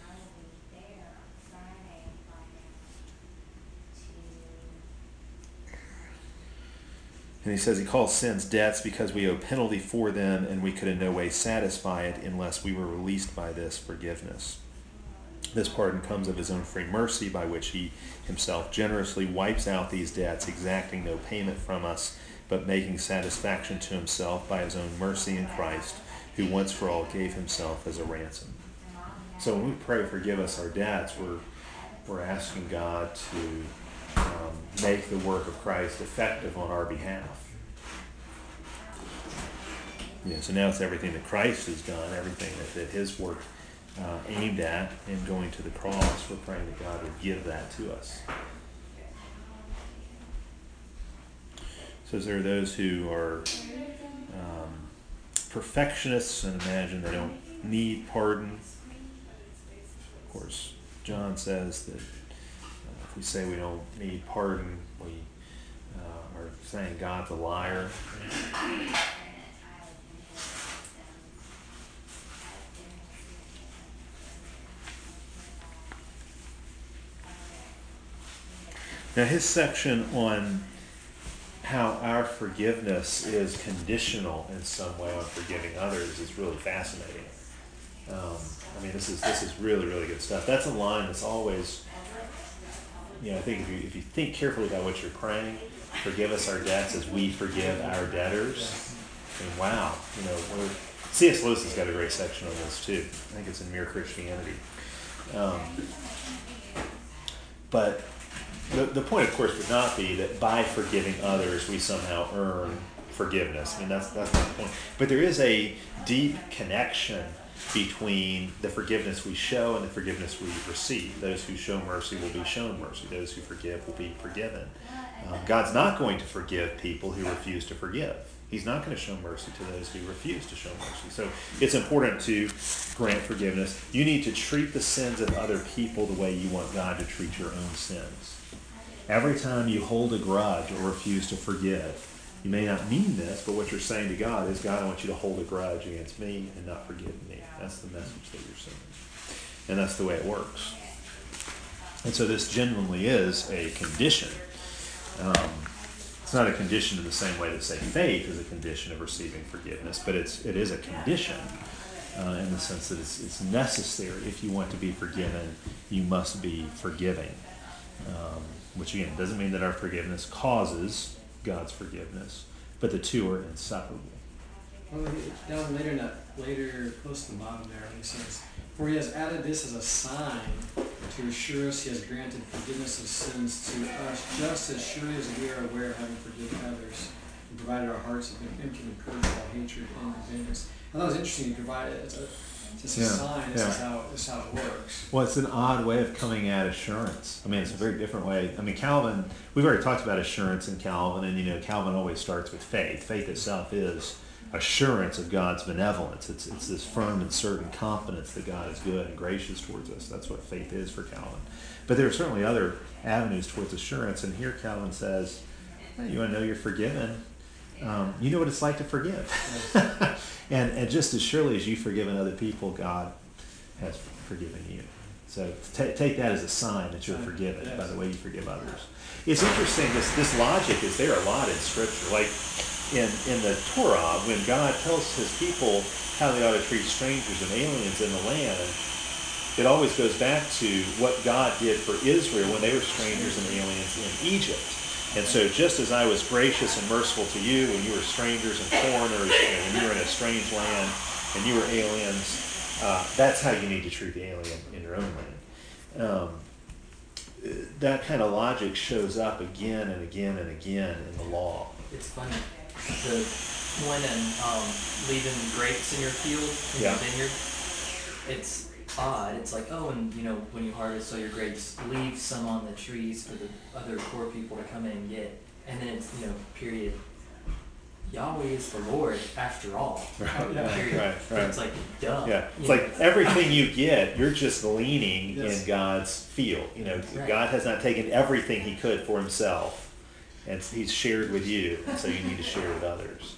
And he says he calls sins debts because we owe penalty for them, and we could in no way satisfy it unless we were released by this forgiveness. This pardon comes of his own free mercy, by which he himself generously wipes out these debts, exacting no payment from us, but making satisfaction to himself by his own mercy in Christ, who once for all gave himself as a ransom. So when we pray, forgive us our debts, we're asking God to make the work of Christ effective on our behalf. So now it's everything that Christ has done, everything that his work aimed at in going to the cross. We're praying that God would give that to us. So there are those who are perfectionists and imagine they don't need pardon. Of course, John says that if we say we don't need pardon, we are saying God's a liar. Now his section on how our forgiveness is conditional in some way on forgiving others is really fascinating. This is really, really good stuff. That's a line that's always, I think if you think carefully about what you're praying, forgive us our debts as we forgive our debtors. Wow, C.S. Lewis has got a great section on this too. I think it's in Mere Christianity. But the point, of course, would not be that by forgiving others we somehow earn forgiveness. That's not the point. But there is a deep connection between the forgiveness we show and the forgiveness we receive. Those who show mercy will be shown mercy. Those who forgive will be forgiven. God's not going to forgive people who refuse to forgive. He's not going to show mercy to those who refuse to show mercy. So it's important to grant forgiveness. You need to treat the sins of other people the way you want God to treat your own sins. Every time you hold a grudge or refuse to forgive, you may not mean this, but what you're saying to God is, God, I want you to hold a grudge against me and not forgive me. That's the message that you're sending. And that's the way it works. And so this genuinely is a condition. It's not a condition in the same way that, say, faith is a condition of receiving forgiveness, but it is a condition in the sense that it's necessary. If you want to be forgiven, you must be forgiving. Which, again, doesn't mean that our forgiveness causes God's forgiveness, but the two are inseparable. Well, down later, close to the bottom there, he says, "For he has added this as a sign to assure us he has granted forgiveness of sins to us, just as surely as we are aware of having forgiven others, and provided our hearts have been emptied and purged of all hatred and vengeance." I thought it was interesting. You provide it. It's a sign. This is how it works. Well, it's an odd way of coming at assurance. It's a very different way. Calvin, we've already talked about assurance in Calvin, and Calvin always starts with faith. Faith itself is assurance of God's benevolence. It's this firm and certain confidence that God is good and gracious towards us. That's what faith is for Calvin. But there are certainly other avenues towards assurance, and here Calvin says, you want to know you're forgiven? You know what it's like to forgive. and just as surely as you've forgiven other people, God has forgiven you. So take that as a sign that you're forgiven by the way you forgive others. It's interesting, this logic is there a lot in Scripture. Like in the Torah, when God tells his people how they ought to treat strangers and aliens in the land, it always goes back to what God did for Israel when they were strangers and aliens in Egypt. And so just as I was gracious and merciful to you when you were strangers and foreigners, and when you were in a strange land and you were aliens, that's how you need to treat the alien in your own land. That kind of logic shows up again and again and again in the law. It's funny. The one in leaving grapes in your field, in your vineyard, it's odd. It's like, and when you harvest all your grapes, leave some on the trees for the other poor people to come in and get. And then it's, period. Yahweh is the Lord after all. Period. Right. It's like, duh. Yeah. It's like everything you get, you're just leaning in God's field. God has not taken everything he could for himself, and he's shared with you, and so you need to share with others.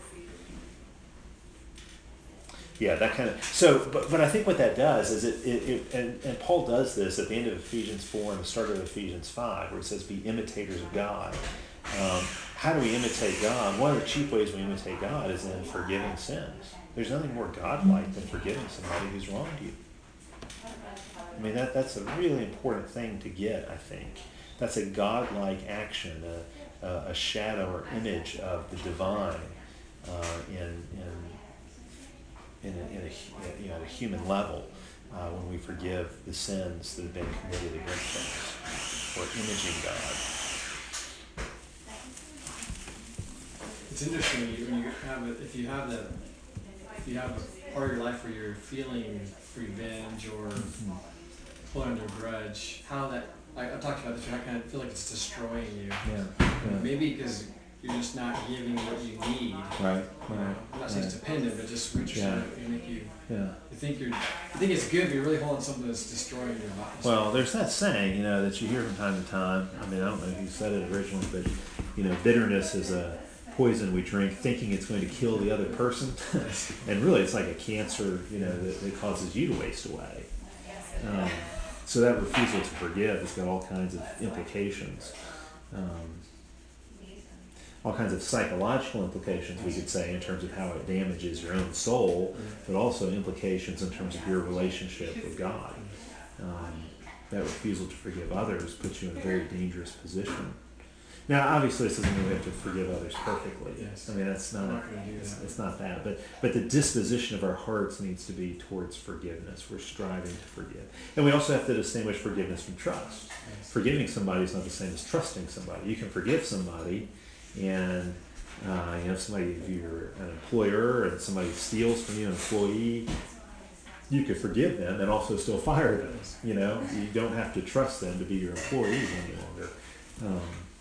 Yeah, that kind of. So, but I think what that does is and Paul does this at the end of Ephesians 4 and the start of Ephesians 5, where it says, "Be imitators of God." How do we imitate God? One of the cheap ways we imitate God is in forgiving sins. There's nothing more godlike than forgiving somebody who's wronged you. That's a really important thing to get, I think. That's a godlike action, a shadow or image of the divine at a human level when we forgive the sins that have been committed against us. We're imaging God. It's interesting when you have if you have if you have a part of your life where you're feeling revenge or pulling under a grudge, how that, I've talked about this, I kind of feel like it's destroying you. Yeah. Maybe because you're just not giving what you need. Right. I'm not saying it's dependent, but just we're just trying to make you. Yeah. You think it's good, but you're really holding something that's destroying your body. Well, there's that saying, that you hear from time to time. I mean, I don't know who said it originally, but bitterness is a poison we drink thinking it's going to kill the other person. And really, it's like a cancer, that causes you to waste away. So that refusal to forgive has got all kinds of implications. All kinds of psychological implications, we could say, in terms of how it damages your own soul, but also implications in terms of your relationship with God. That refusal to forgive others puts you in a very dangerous position. Now, obviously, this doesn't mean we have to forgive others perfectly. Yes. I mean, that's I'm not, not gonna do that. it's not that. But the disposition of our hearts needs to be towards forgiveness. We're striving to forgive. And we also have to distinguish forgiveness from trust. Yes. Forgiving somebody is not the same as trusting somebody. You can forgive somebody, and if you're an employer and somebody steals from you, an employee, you could forgive them and also still fire them. You don't have to trust them to be your employees any longer.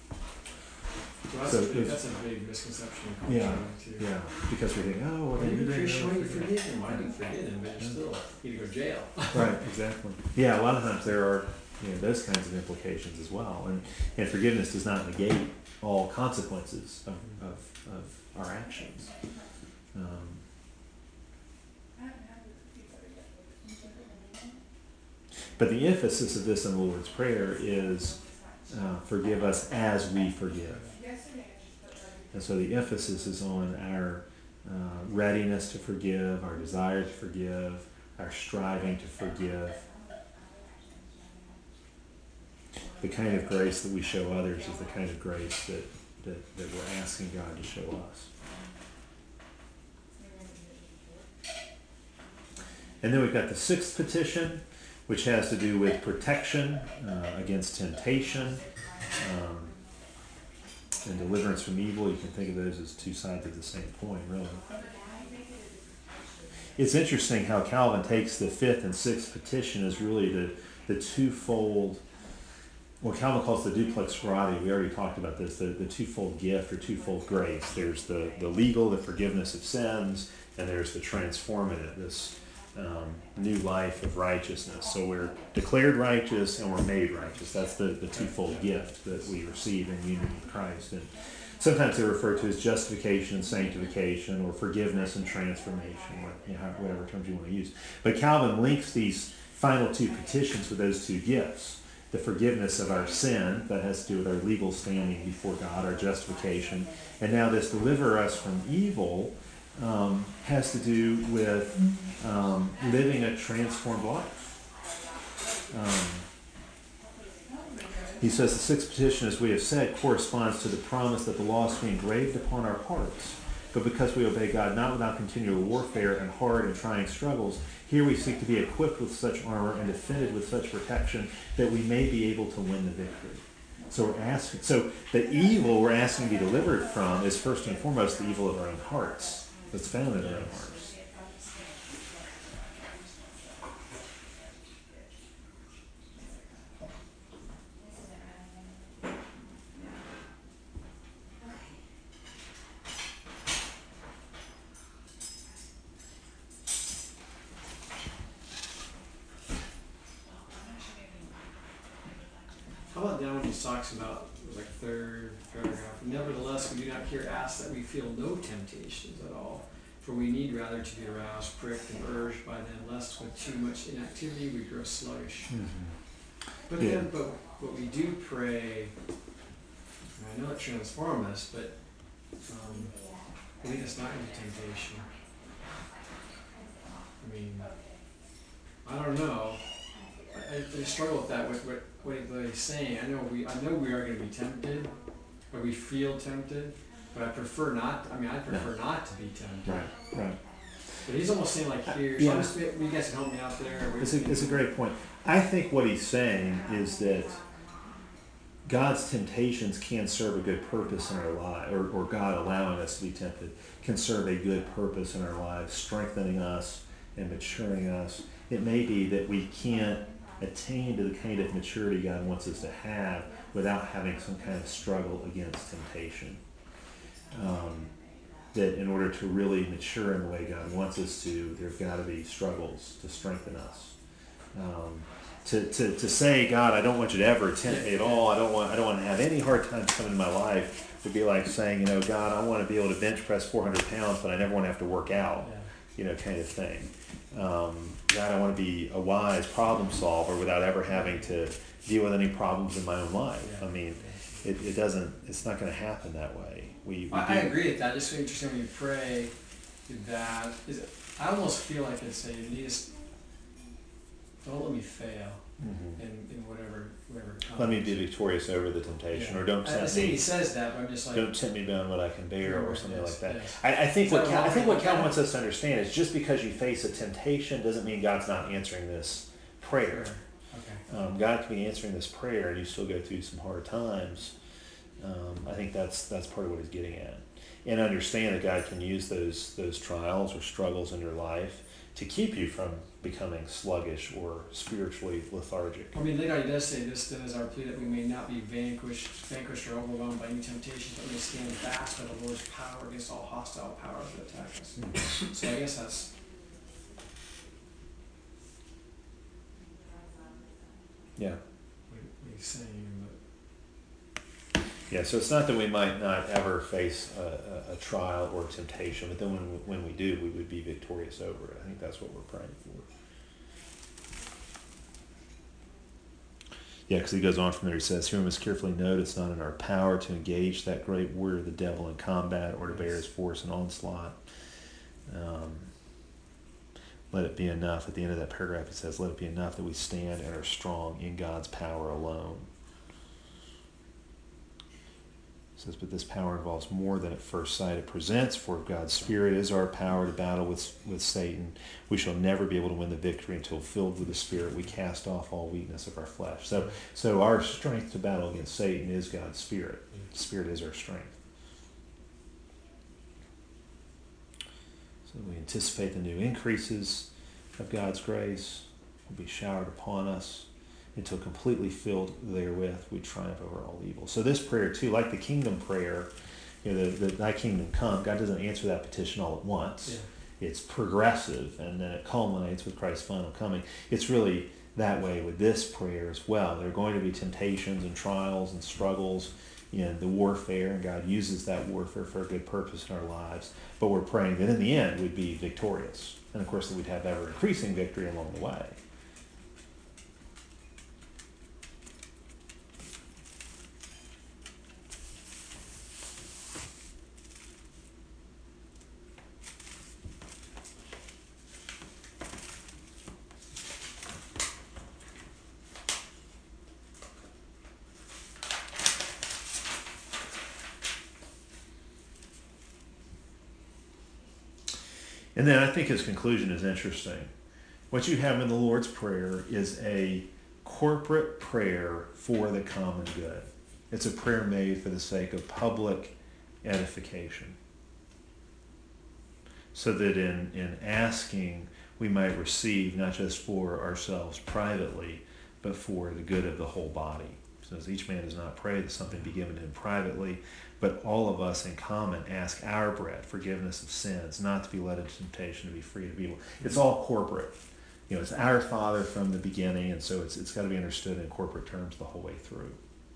So that's a big misconception. Yeah, Too. yeah, because we think, oh, well, Maybe they Christian, why you forgive him? Why do you forgive him? But you're still need to go to jail. Right, exactly. Yeah, a lot of times there are those kinds of implications as well, and forgiveness does not negate all consequences of our actions. But the emphasis of this in the Lord's Prayer is forgive us as we forgive. And so the emphasis is on our readiness to forgive, our desire to forgive, our striving to forgive. The kind of grace that we show others is the kind of grace that we're asking God to show us. And then we've got the sixth petition, which has to do with protection against temptation and deliverance from evil. You can think of those as two sides of the same coin, really. It's interesting how Calvin takes the fifth and sixth petition as really the twofold, what Calvin calls the duplex gratia. We already talked about this, the twofold gift or twofold grace. There's the legal, the forgiveness of sins, and there's the transformative, this new life of righteousness. So we're declared righteous and we're made righteous. That's the twofold gift that we receive in union with Christ. And sometimes they're referred to as justification and sanctification, or forgiveness and transformation, or whatever terms you want to use. But Calvin links these final two petitions with those two gifts. The forgiveness of our sin, that has to do with our legal standing before God, our justification. And now this deliver us from evil has to do with living a transformed life. He says the sixth petition, as we have said, corresponds to the promise that the law is to be engraved upon our hearts. But because we obey God not without continual warfare and hard and trying struggles, here we seek to be equipped with such armor and defended with such protection that we may be able to win the victory. So the evil we're asking to be delivered from is first and foremost the evil of our own hearts. That's found in our own hearts. How about down when he talks about, like, third paragraph, nevertheless we do not here ask that we feel no temptations at all, for we need rather to be aroused, pricked, and urged by them, lest with too much inactivity we grow sluggish. But we do pray, and I know it transforms us, but lead us not into temptation. I mean, I don't know. I struggle with that, with what he's saying. I know we are going to be tempted, or we feel tempted, but I prefer not. I prefer not to be tempted. Right. But he's almost saying like here. Yeah. So you guys can help me out there. It's a great point. I think what he's saying is that God's temptations can serve a good purpose in our life, or God allowing us to be tempted can serve a good purpose in our lives, strengthening us and maturing us. It may be that we can't attain to the kind of maturity God wants us to have without having some kind of struggle against temptation. That in order to really mature in the way God wants us to, there's got to be struggles to strengthen us. To say, God, I don't want you to ever tempt me at all. I don't want to have any hard times coming in my life. Would be like saying, God, I want to be able to bench press 400 pounds, but I never want to have to work out. Kind of thing. God, I want to be a wise problem solver without ever having to deal with any problems in my own life. I mean, it doesn't. It's not going to happen that way. I agree with that. Just interesting when you pray that I almost feel like it's a don't let me fail in whatever comes. Let me be victorious over the temptation, or don't tempt me. I see he says that, but I'm just like, don't tempt me beyond what I can bear, or something like that. Yes. I think what God wants us to understand is just because you face a temptation doesn't mean God's not answering this prayer. Sure. Okay. God can be answering this prayer, and you still go through some hard times. I think that's part of what he's getting at, and understand that God can use those trials or struggles in your life to keep you from becoming sluggish or spiritually lethargic. I mean, later he does say, this then is our plea, that we may not be vanquished or overwhelmed by any temptations, but may stand fast by the Lord's power against all hostile powers that attack us. So I guess that's... Yeah. What he's saying, Yeah, so it's not that we might not ever face a trial or temptation, but then when we do, we would be victorious over it. I think that's what we're praying for. Yeah, because he goes on from there. He says, "Here we must carefully note it's not in our power to engage that great warrior, the devil, in combat or to bear his force and onslaught. Let it be enough." At the end of that paragraph, he says, "Let it be enough that we stand and are strong in God's power alone." Says, but this power involves more than at first sight it presents, for if God's Spirit is our power to battle with Satan, we shall never be able to win the victory until, filled with the Spirit, we cast off all weakness of our flesh. So our strength to battle against Satan is God's Spirit. The Spirit is our strength. So we anticipate the new increases of God's grace will be showered upon us, until completely filled therewith, we triumph over all evil. So this prayer too, like the kingdom prayer, thy kingdom come, God doesn't answer that petition all at once. Yeah. It's progressive, and then it culminates with Christ's final coming. It's really that way with this prayer as well. There are going to be temptations and trials and struggles, the warfare, and God uses that warfare for a good purpose in our lives. But we're praying that in the end we'd be victorious. And of course that we'd have ever increasing victory along the way. And then I think his conclusion is interesting. What you have in the Lord's Prayer is a corporate prayer for the common good. It's a prayer made for the sake of public edification. So that in asking, we might receive not just for ourselves privately, but for the good of the whole body. So as each man does not pray that something be given to him privately, but all of us in common ask our bread, forgiveness of sins, not to be led into temptation, to be free of evil. It's all corporate. It's our Father from the beginning, and so it's got to be understood in corporate terms the whole way through.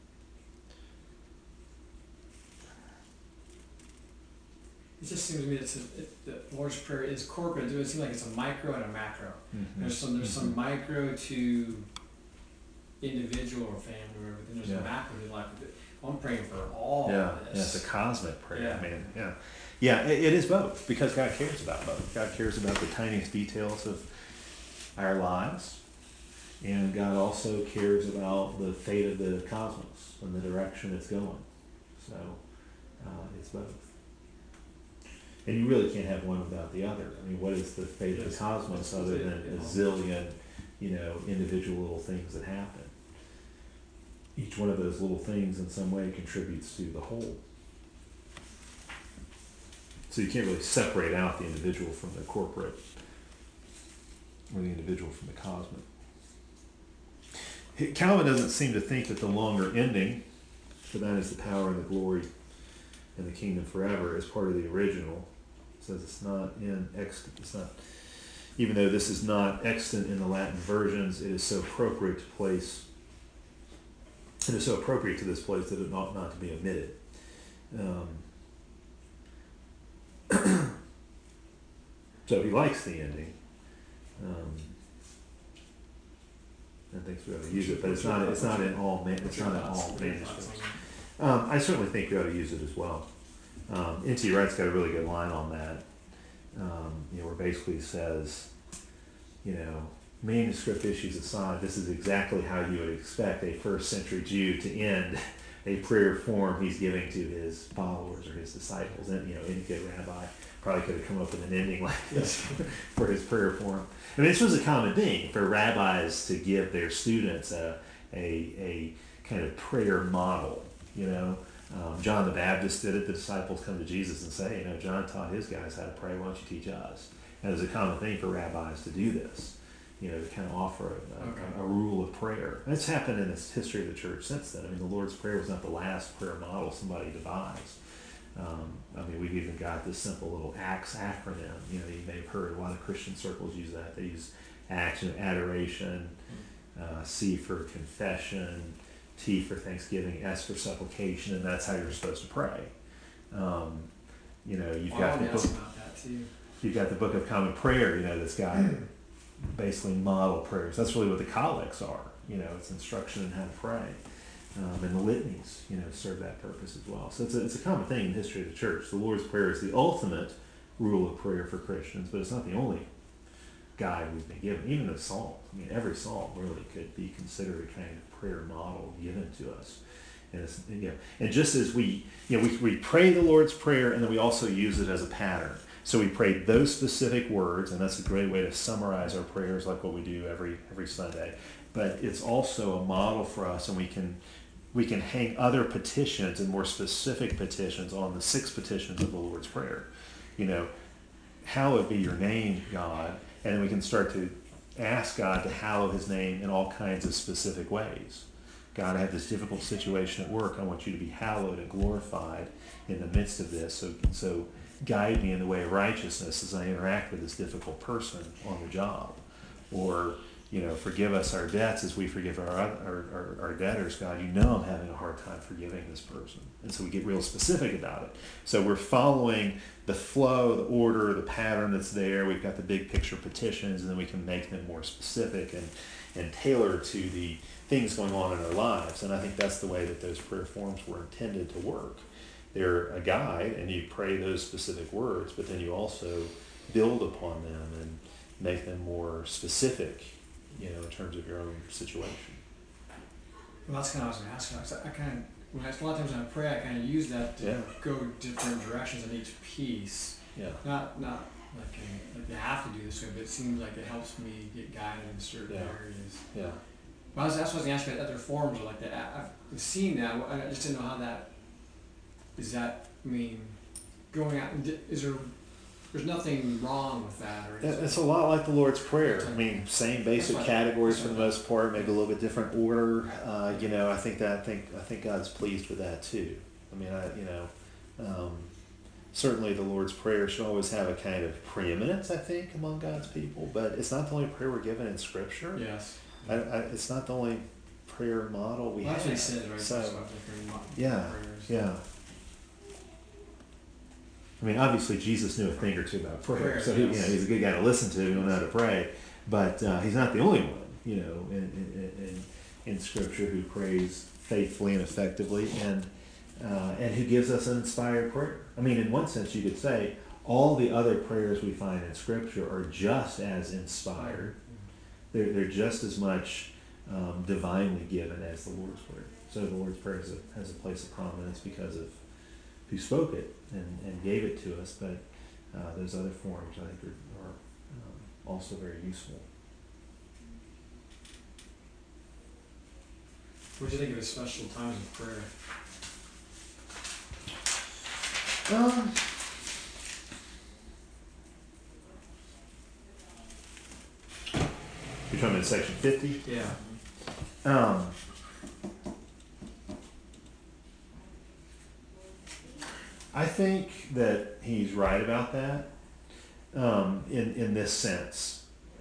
It just seems to me that the Lord's Prayer is corporate. It would seem like it's a micro and a macro. Mm-hmm. There's some micro to individual or family, or there's a macro to life. I'm praying for all of this. Yeah, it's a cosmic prayer. Yeah. I mean, it is both, because God cares about both. God cares about the tiniest details of our lives, and God also cares about the fate of the cosmos and the direction it's going. So it's both. And you really can't have one without the other. I mean, what is the fate of the cosmos other than a zillion, individual little things that happen? each one of those little things in some way contributes to the whole. So you can't really separate out the individual from the corporate, or the individual from the cosmic. Calvin doesn't seem to think that the longer ending, for that is the power and the glory and the kingdom forever, is part of the original. It says it's not even though this is not extant in the Latin versions, it is so appropriate to this place that it ought not to be omitted. So he likes the ending, and thinks we ought to use it, but it's not in all manuscripts. I certainly think we ought to use it as well. N.T. Wright's got a really good line on that, where basically says, manuscript issues aside, this is exactly how you would expect a first century Jew to end a prayer form he's giving to his followers or his disciples. And any good rabbi probably could have come up with an ending like this for his prayer form. I mean, this was a common thing for rabbis to give their students a kind of prayer model. John the Baptist did it. The disciples come to Jesus and say, John taught his guys how to pray. Why don't you teach us? And it was a common thing for rabbis to do this. To kind of offer a rule of prayer. And it's happened in the history of the church since then. I mean, the Lord's Prayer was not the last prayer model somebody devised. We've even got this simple little ACTS acronym. You may have heard a lot of Christian circles use that. They use ACTS, adoration, C for confession, T for thanksgiving, S for supplication, and that's how you're supposed to pray. You've got the Book of Common Prayer. That's got basically model prayers. That's really what the collects are. It's instruction in how to pray. And the litanies, serve that purpose as well. So it's a common thing in the history of the church. The Lord's Prayer is the ultimate rule of prayer for Christians, but it's not the only guide we've been given. Even the psalm. Every psalm really could be considered a kind of prayer model given to us. And and just as we pray the Lord's Prayer, and then we also use it as a pattern. So we pray those specific words, and that's a great way to summarize our prayers, like what we do every Sunday. But it's also a model for us, and we can hang other petitions and more specific petitions on the 6 petitions of the Lord's Prayer. Hallowed be your name, God, and then we can start to ask God to hallow his name in all kinds of specific ways. God, I have this difficult situation at work. I want you to be hallowed and glorified in the midst of this. So guide me in the way of righteousness as I interact with this difficult person on the job. Or, forgive us our debts as we forgive our debtors. God, I'm having a hard time forgiving this person. And so we get real specific about it. So we're following the flow, the order, the pattern that's there. We've got the big picture petitions, and then we can make them more specific and tailor to the things going on in our lives. And I think that's the way that those prayer forms were intended to work. They're a guide, and you pray those specific words, but then you also build upon them and make them more specific, in terms of your own situation. Well, that's kind of what I was going to ask. A lot of times when I pray, I kind of use that to go different directions in each piece. Yeah. Not like you have to do this way, but it seems like it helps me get guided in certain areas. Yeah. Well, that's what I was going to ask you about other forms like that. I've seen that. I just didn't know how that. Does that mean going out? There's nothing wrong with that, or it's a lot like the Lord's Prayer. Same basic categories for the most part, maybe a little bit different order. I think God's pleased with that too. Certainly the Lord's Prayer should always have a kind of preeminence, I think, among God's people. But it's not the only prayer we're given in Scripture. Yes. It's not the only prayer model we have. That's what he said, right? So, yeah. Obviously Jesus knew a thing or two about prayer, so he's a good guy to listen to. He knows how to pray, but he's not the only one, in Scripture who prays faithfully and effectively, and who gives us an inspired prayer. In one sense, you could say all the other prayers we find in Scripture are just as inspired. They're just as much divinely given as the Lord's Prayer. So the Lord's Prayer has a place of prominence because of who spoke it and gave it to us, but those other forms I think are also very useful. What do you think of his special times of prayer? You're talking about section 50? Yeah. I think that he's right about that, in this sense.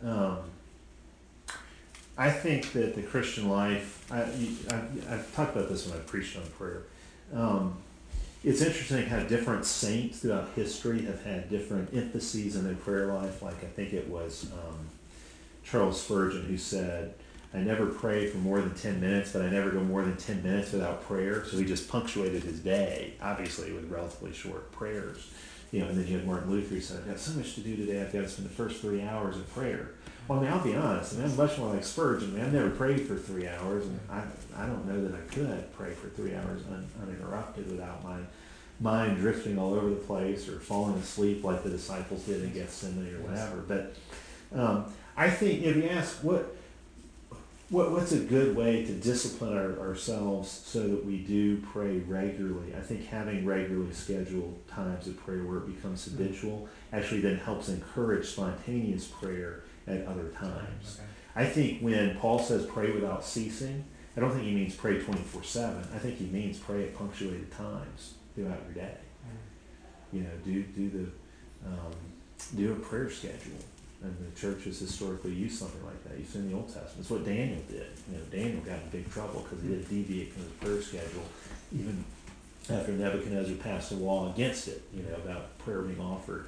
I think that the Christian life, I've talked about this when I preached on prayer. It's interesting how different saints throughout history have had different emphases in their prayer life. Like I think it was Charles Spurgeon who said, I never pray for more than 10 minutes, but I never go more than 10 minutes without prayer. So he just punctuated his day, obviously, with relatively short prayers. You know, and then you had Martin Luther who said, I've got so much to do today, I've got to spend the first 3 hours in prayer. Well, I mean, I'll be honest, I mean, I'm much more like Spurgeon. I mean, I've never prayed for 3 hours, and I don't know that I could pray for 3 hours uninterrupted without my mind drifting all over the place or falling asleep like the disciples did in Gethsemane or whatever. But I think if you ask what's a good way to discipline ourselves so that we do pray regularly, I think having regularly scheduled times of prayer where it becomes habitual actually then helps encourage spontaneous prayer at other times. Okay. I think when Paul says pray without ceasing, I don't think he means pray 24/7. I think he means pray at punctuated times throughout your day. You know, do a prayer schedule. And the church has historically used something like that. You see in the Old Testament. It's what Daniel did. You know, Daniel got in big trouble because he didn't deviate from his prayer schedule, even after Nebuchadnezzar passed a law against it. You know, about prayer being offered,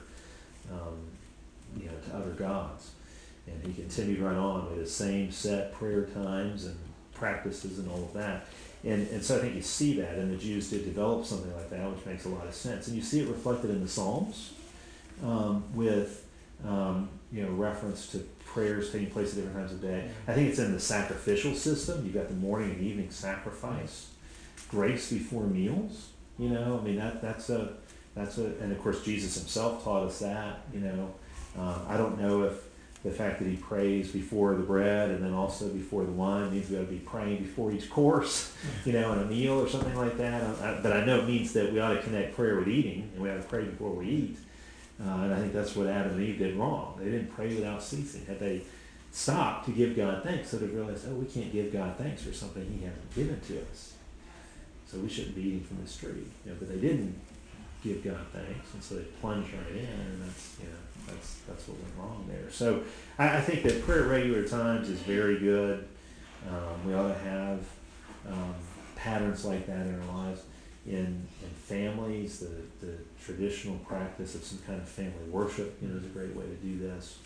to other gods. And he continued right on with his same set prayer times and practices and all of that. And so I think you see that, and the Jews did develop something like that, which makes a lot of sense. And you see it reflected in the Psalms with reference to prayers taking place at different times of day. I think it's in the sacrificial system. You've got the morning and evening sacrifice, grace before meals. You know, I mean that's a, and of course Jesus himself taught us that. You know, I don't know if the fact that he prays before the bread and then also before the wine means we got to be praying before each course, you know, in a meal or something like that. But I know it means that we ought to connect prayer with eating, and we ought to pray before we eat. And I think that's what Adam and Eve did wrong. They didn't pray without ceasing. Had they stopped to give God thanks, they'd have realized, we can't give God thanks for something he hasn't given to us. So we shouldn't be eating from this tree. You know, but they didn't give God thanks, and so they plunged right in, and that's what went wrong there. So I think that prayer at regular times is very good. We ought to have patterns like that in our lives. In families, the traditional practice of some kind of family worship, is a great way to do this.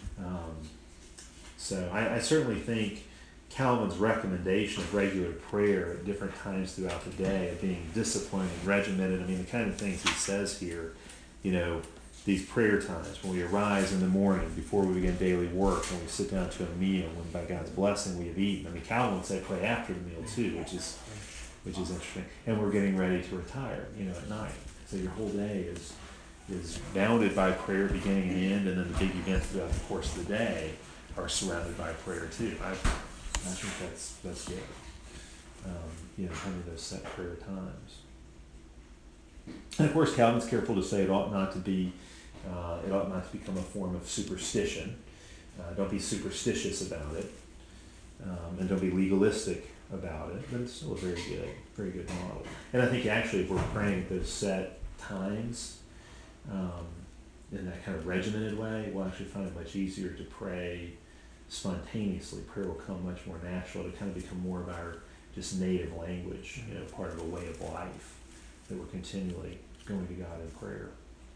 So I certainly think Calvin's recommendation of regular prayer at different times throughout the day, of being disciplined and regimented, I mean, the kind of things he says here, these prayer times, when we arise in the morning, before we begin daily work, when we sit down to a meal, when by God's blessing we have eaten. I mean, Calvin would say pray after the meal too, which is interesting. And we're getting ready to retire, at night. So your whole day is bounded by prayer, beginning and end, and then the big events throughout the course of the day are surrounded by prayer too. I think that's good. Having those set prayer times. And of course, Calvin's careful to say it ought not to become a form of superstition. Don't be superstitious about it, and don't be legalistic about it. But it's still a very good model. And I think actually, if we're praying at those set times, in that kind of regimented way, we'll actually find it much easier to pray spontaneously. Prayer will come much more natural. It'll kind of become more of our just native language, part of a way of life that we're continually going to God in prayer.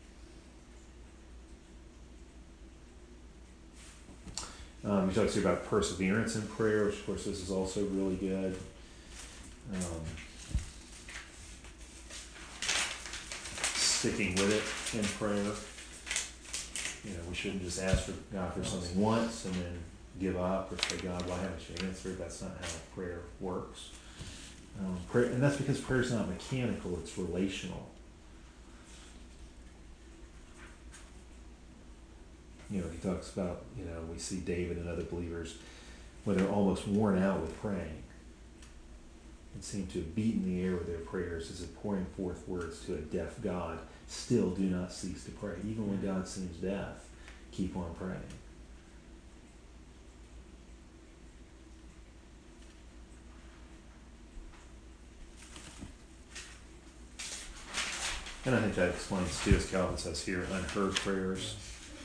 We talked here about perseverance in prayer, which of course this is also really good. Sticking with it in prayer. We shouldn't just ask for God for something once and then give up or say, God, why haven't you answered? That's not how prayer works. Prayer, and that's because prayer is not mechanical, it's relational. He talks about, we see David and other believers when they're almost worn out with praying. and seem to have beaten the air with their prayers, as if pouring forth words to a deaf God. Still do not cease to pray. Even when God seems deaf, keep on praying. And I think that explains too, as Calvin says here, unheard prayers.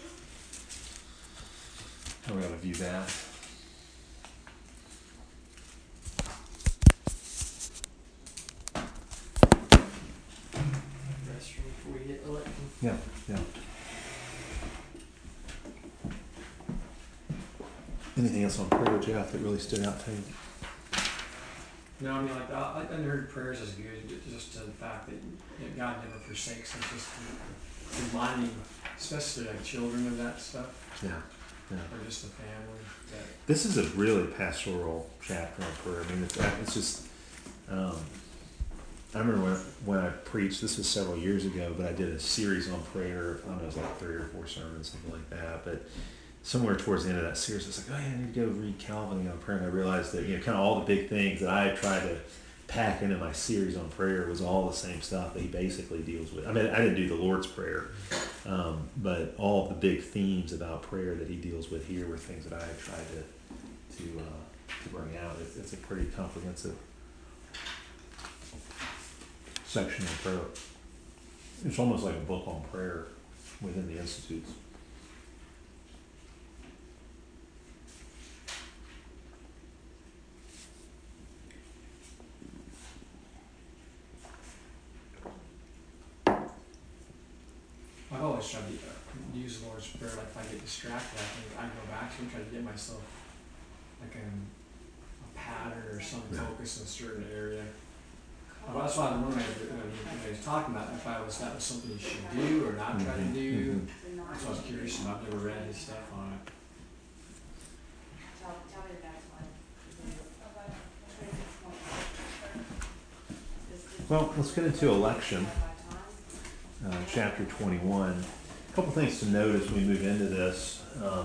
How we ought to view that. Restroom before we hit election. Yeah, yeah. Anything else on prayer, Jeff, that really stood out to you? No, I mean, like, I unheard prayers is good, just the fact that God never forsakes us, just reminding, especially like children of that stuff, Yeah, yeah. or just the family. That This is a really pastoral chapter on prayer. I mean, it's just, I remember when I preached, this was several years ago, but I did a series on prayer. I don't know, it was like 3 or 4 sermons, something like that. But somewhere towards the end of that series, I was like, oh yeah, I need to go read Calvin on prayer. And I realized that, kind of all the big things that I had tried to pack into my series on prayer was all the same stuff that he basically deals with. I mean, I didn't do the Lord's Prayer, but all of the big themes about prayer that he deals with here were things that I had tried to bring out. It's a pretty comprehensive section on prayer. It's almost like a book on prayer within the Institutes. I've always tried to use the Lord's Prayer, like if I get distracted, I go back to it and try to get myself like a pattern or some focus in a certain area. Well, that's why I was wondering when he was talking about if that was something you should do or not try to do. That's why I was curious about. I've never read his stuff on it. Tell me the next one. Well, let's get into election. Chapter 21. A couple things to note as we move into this.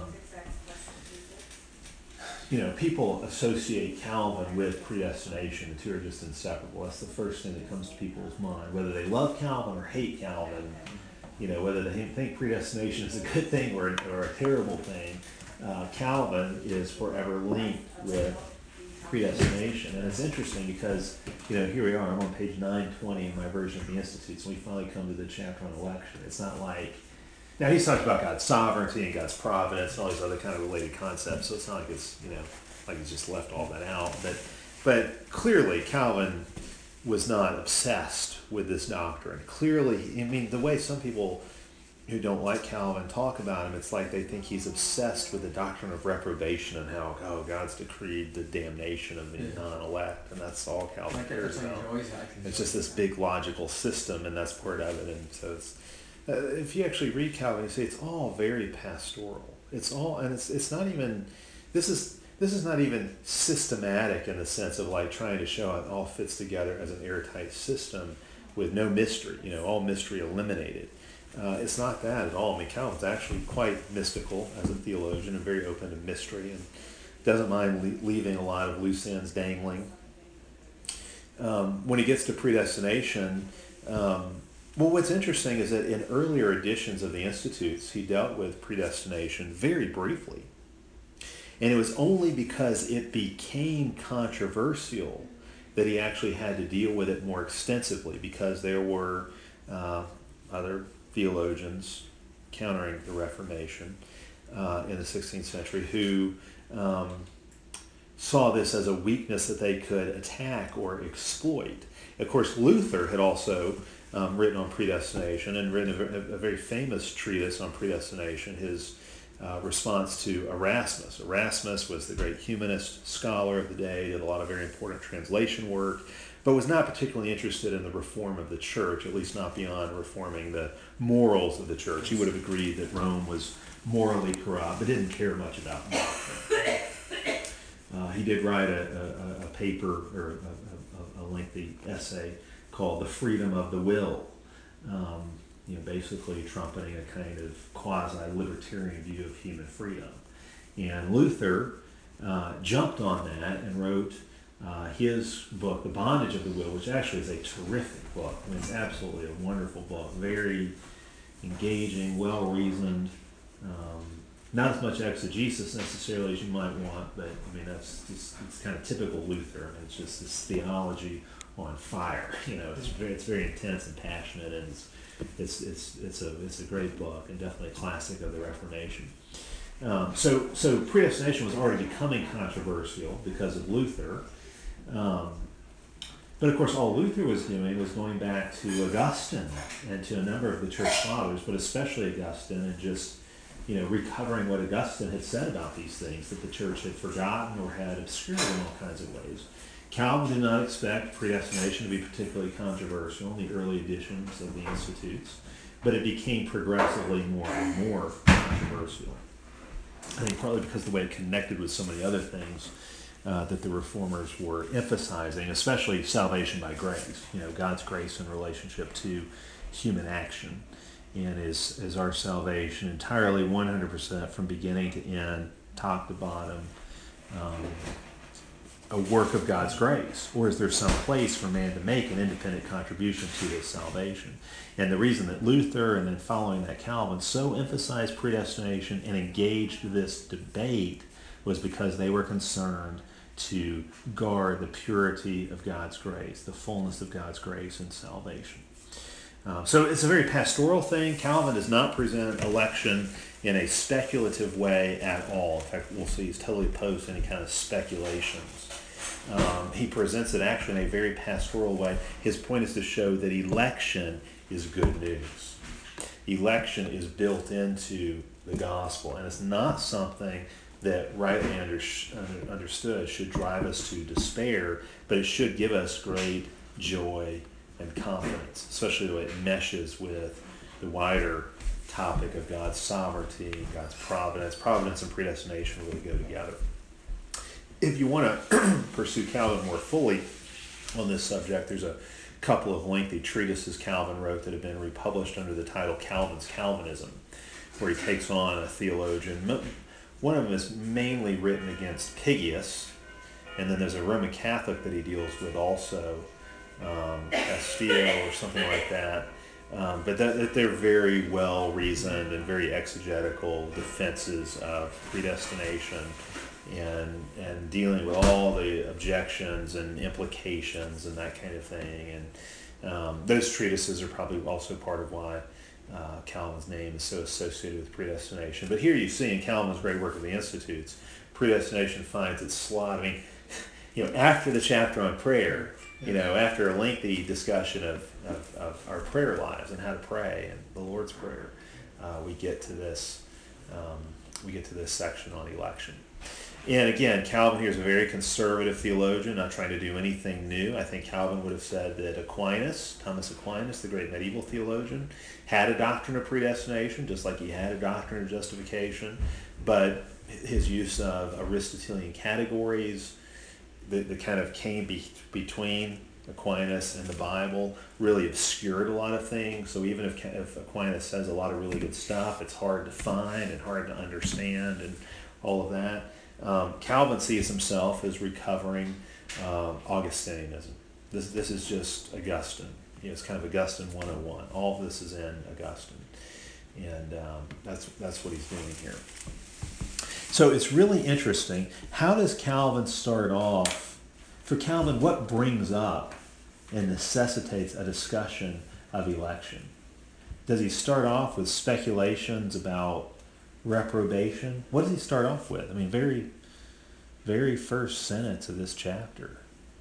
People associate Calvin with predestination. The two are just inseparable. That's the first thing that comes to people's mind. Whether they love Calvin or hate Calvin, whether they think predestination is a good thing or a terrible thing, Calvin is forever linked with predestination. And it's interesting because, here we are, I'm on page 920 in my version of the Institutes, and we finally come to the chapter on election. It's not like, now he's talked about God's sovereignty and God's providence and all these other kind of related concepts, so it's not like it's, like he's just left all that out. But clearly Calvin was not obsessed with this doctrine. Clearly, the way some people who don't like Calvin talk about him, it's like they think he's obsessed with the doctrine of reprobation and how, God's decreed the damnation of the non-elect, and that's all Calvin cares about. It's just this big logical system, and that's part of it. And so it's, if you actually read Calvin, you see it's all very pastoral. It's all, and it's not even, this is not even systematic in the sense of like trying to show it all fits together as an airtight system with no mystery, all mystery eliminated. It's not that at all. Calvin's actually quite mystical as a theologian and very open to mystery and doesn't mind leaving a lot of loose ends dangling. When he gets to predestination, what's interesting is that in earlier editions of the Institutes, he dealt with predestination very briefly. And it was only because it became controversial that he actually had to deal with it more extensively, because there were other theologians countering the Reformation in the 16th century who saw this as a weakness that they could attack or exploit. Of course, Luther had also written on predestination and written a very famous treatise on predestination, his response to Erasmus. Erasmus was the great humanist scholar of the day, did a lot of very important translation work, but was not particularly interested in the reform of the church, at least not beyond reforming the morals of the church. He would have agreed that Rome was morally corrupt, but didn't care much about doctrine. He did write a paper, or a lengthy essay called The Freedom of the Will, basically trumpeting a kind of quasi-libertarian view of human freedom. And Luther jumped on that and wrote his book, The Bondage of the Will, which actually is a terrific book. I mean, it's absolutely a wonderful book, very engaging, well-reasoned, not as much exegesis necessarily as you might want, but I mean, it's kind of typical Luther. I mean, it's just this theology on fire. It's very intense and passionate, and it's a great book and definitely a classic of the Reformation. So predestination was already becoming controversial because of Luther. But of course, all Luther was doing was going back to Augustine and to a number of the church fathers, but especially Augustine, and just recovering what Augustine had said about these things that the church had forgotten or had obscured in all kinds of ways. Calvin did not expect predestination to be particularly controversial in the early editions of the Institutes, but it became progressively more and more controversial. I think partly because of the way it connected with so many other things that the Reformers were emphasizing, especially salvation by grace, God's grace in relationship to human action. And is our salvation entirely 100% from beginning to end, top to bottom, a work of God's grace? Or is there some place for man to make an independent contribution to his salvation? And the reason that Luther, and then following that Calvin, so emphasized predestination and engaged this debate was because they were concerned to guard the purity of God's grace, the fullness of God's grace in salvation. So it's a very pastoral thing. Calvin does not present election in a speculative way at all. In fact, we'll see he's totally opposed to any kind of speculations. He presents it actually in a very pastoral way. His point is to show that election is good news. Election is built into the gospel, and it's not something that rightly understood should drive us to despair, but it should give us great joy and confidence, especially the way it meshes with the wider topic of God's sovereignty, God's providence. Providence and predestination really go together. If you want to pursue Calvin more fully on this subject, there's a couple of lengthy treatises Calvin wrote that have been republished under the title Calvin's Calvinism, where he takes on a theologian. One of them is mainly written against Pigius, and then there's a Roman Catholic that he deals with also, Castillo or something like that. But they're very well reasoned and very exegetical defenses of predestination and dealing with all the objections and implications and that kind of thing. And those treatises are probably also part of why Calvin's name is so associated with predestination. But here you see in Calvin's great work of the Institutes, predestination finds its slot. I mean, after the chapter on prayer, after a lengthy discussion of our prayer lives and how to pray and the Lord's Prayer, we get to this section on election. And again, Calvin here is a very conservative theologian, not trying to do anything new. I think Calvin would have said that Thomas Aquinas, the great medieval theologian, had a doctrine of predestination, just like he had a doctrine of justification, but his use of Aristotelian categories that kind of came between Aquinas and the Bible really obscured a lot of things. So even if Aquinas says a lot of really good stuff, it's hard to find and hard to understand and all of that. Calvin sees himself as recovering Augustinianism. This is just Augustine. It's kind of Augustine 101. All of this is in Augustine. And that's what he's doing here. So it's really interesting. How does Calvin start off? For Calvin, what brings up and necessitates a discussion of election? Does he start off with speculations about reprobation? What does he start off with? I mean, very, very first sentence of this chapter.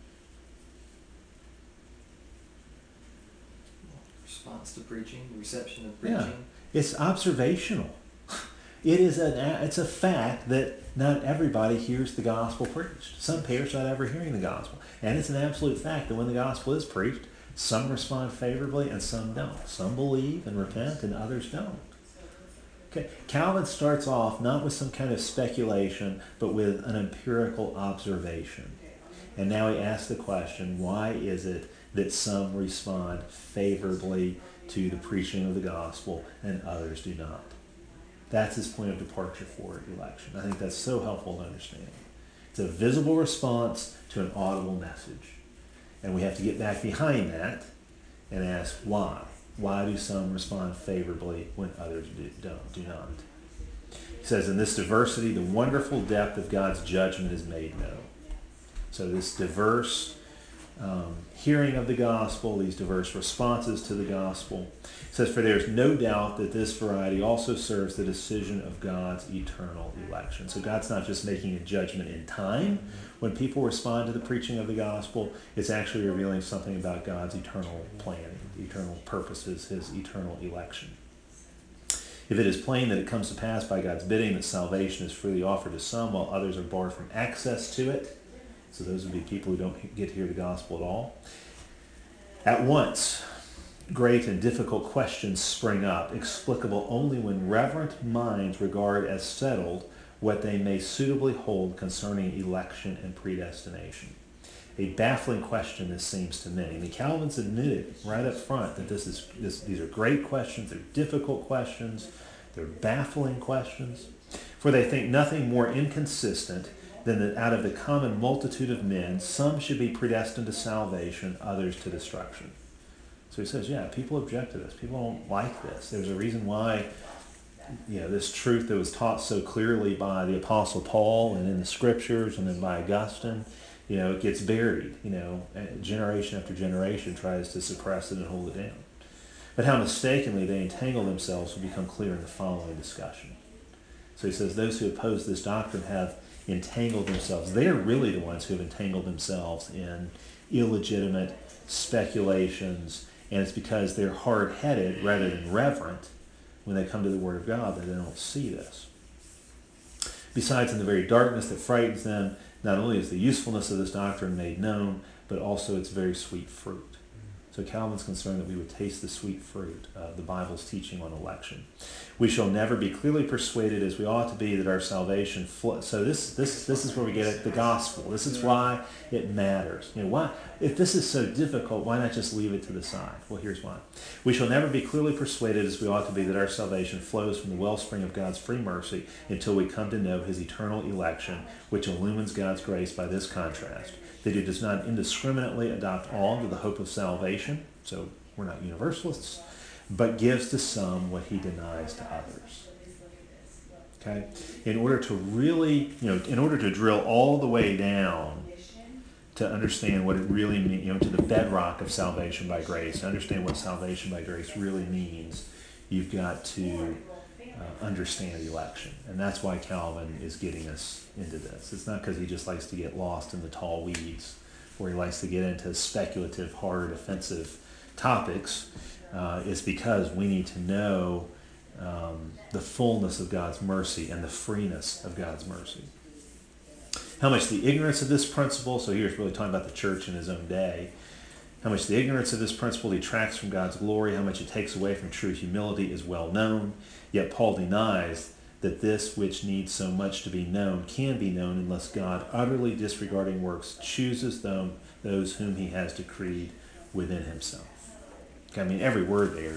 Response to preaching, reception of preaching. Yeah, it's observational. It's a fact that not everybody hears the gospel preached. Some perish without ever hearing the gospel. And it's an absolute fact that when the gospel is preached, some respond favorably and some don't. Some believe and repent and others don't. Okay. Calvin starts off not with some kind of speculation, but with an empirical observation. And now he asks the question, why is it that some respond favorably to the preaching of the gospel and others do not? That's his point of departure for election. I think that's so helpful to understand. It's a visible response to an audible message. And we have to get back behind that and ask why. Why do some respond favorably when others do not? He says, in this diversity, the wonderful depth of God's judgment is made known. So this diverse hearing of the gospel, these diverse responses to the gospel. It says, for there is no doubt that this variety also serves the decision of God's eternal election. So God's not just making a judgment in time. When people respond to the preaching of the gospel, it's actually revealing something about God's eternal planning, eternal purposes, his eternal election. If it is plain that it comes to pass by God's bidding that salvation is freely offered to some while others are barred from access to it, so those would be people who don't get to hear the gospel at all, at once great and difficult questions spring up, explicable only when reverent minds regard as settled what they may suitably hold concerning election and predestination. A baffling question, this seems to many. The Calvins admitted right up front that these are great questions, they're difficult questions, they're baffling questions, for they think nothing more inconsistent than that out of the common multitude of men, some should be predestined to salvation, others to destruction. So he says, yeah, people object to this. People don't like this. There's a reason why, this truth that was taught so clearly by the Apostle Paul and in the Scriptures and then by Augustine, it gets buried. Generation after generation tries to suppress it and hold it down. But how mistakenly they entangle themselves will become clear in the following discussion. So he says, those who oppose this doctrine have entangled themselves. They are really the ones who have entangled themselves in illegitimate speculations, and it's because they're hard-headed rather than reverent when they come to the Word of God that they don't see this. Besides, in the very darkness that frightens them, not only is the usefulness of this doctrine made known, but also its very sweet fruit. So Calvin's concerned that we would taste the sweet fruit of the Bible's teaching on election. We shall never be clearly persuaded as we ought to be that our salvation flows. So this is where we get at the gospel. This is why it matters. Why, if this is so difficult, why not just leave it to the side? Well, here's why. We shall never be clearly persuaded as we ought to be that our salvation flows from the wellspring of God's free mercy until we come to know his eternal election, which illumines God's grace by this contrast, that he does not indiscriminately adopt all into the hope of salvation, so we're not universalists, but gives to some what he denies to others. Okay? In order to really, in order to drill all the way down to understand what it really means, to the bedrock of salvation by grace, understand what salvation by grace really means, you've got to understand election. And that's why Calvin is getting us into this. It's not because he just likes to get lost in the tall weeds or he likes to get into speculative, hard, offensive topics. It's because we need to know the fullness of God's mercy and the freeness of God's mercy. How much the ignorance of this principle, so here's really talking about the church in his own day, how much the ignorance of this principle detracts from God's glory, how much it takes away from true humility is well known. Yet Paul denies that this which needs so much to be known can be known unless God, utterly disregarding works, chooses those whom he has decreed within himself. Okay, I mean, every word there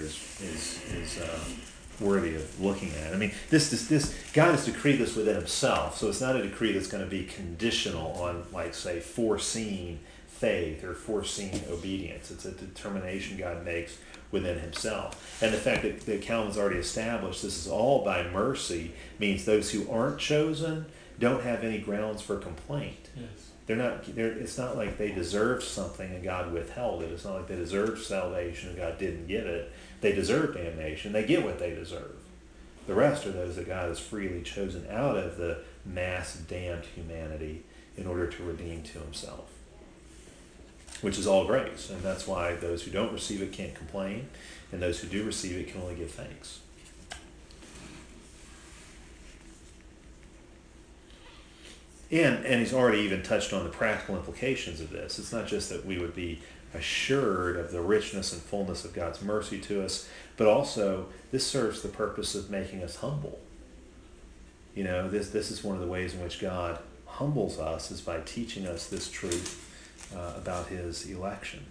is worthy of looking at. I mean, this God has decreed this within himself, so it's not a decree that's going to be conditional on, like, say, foreseen faith or foreseen obedience. It's a determination God makes within himself. And the fact that Calvin's already established this is all by mercy means those who aren't chosen don't have any grounds for complaint. Yes. It's not like they deserved something and God withheld it. It's not like they deserved salvation and God didn't give it. They deserve damnation. They get what they deserve. The rest are those that God has freely chosen out of the mass damned humanity in order to redeem to himself, which is all grace. And that's why those who don't receive it can't complain, and those who do receive it can only give thanks. And he's already even touched on the practical implications of this. It's not just that we would be assured of the richness and fullness of God's mercy to us, but also this serves the purpose of making us humble. This is one of the ways in which God humbles us, is by teaching us this truth about his election.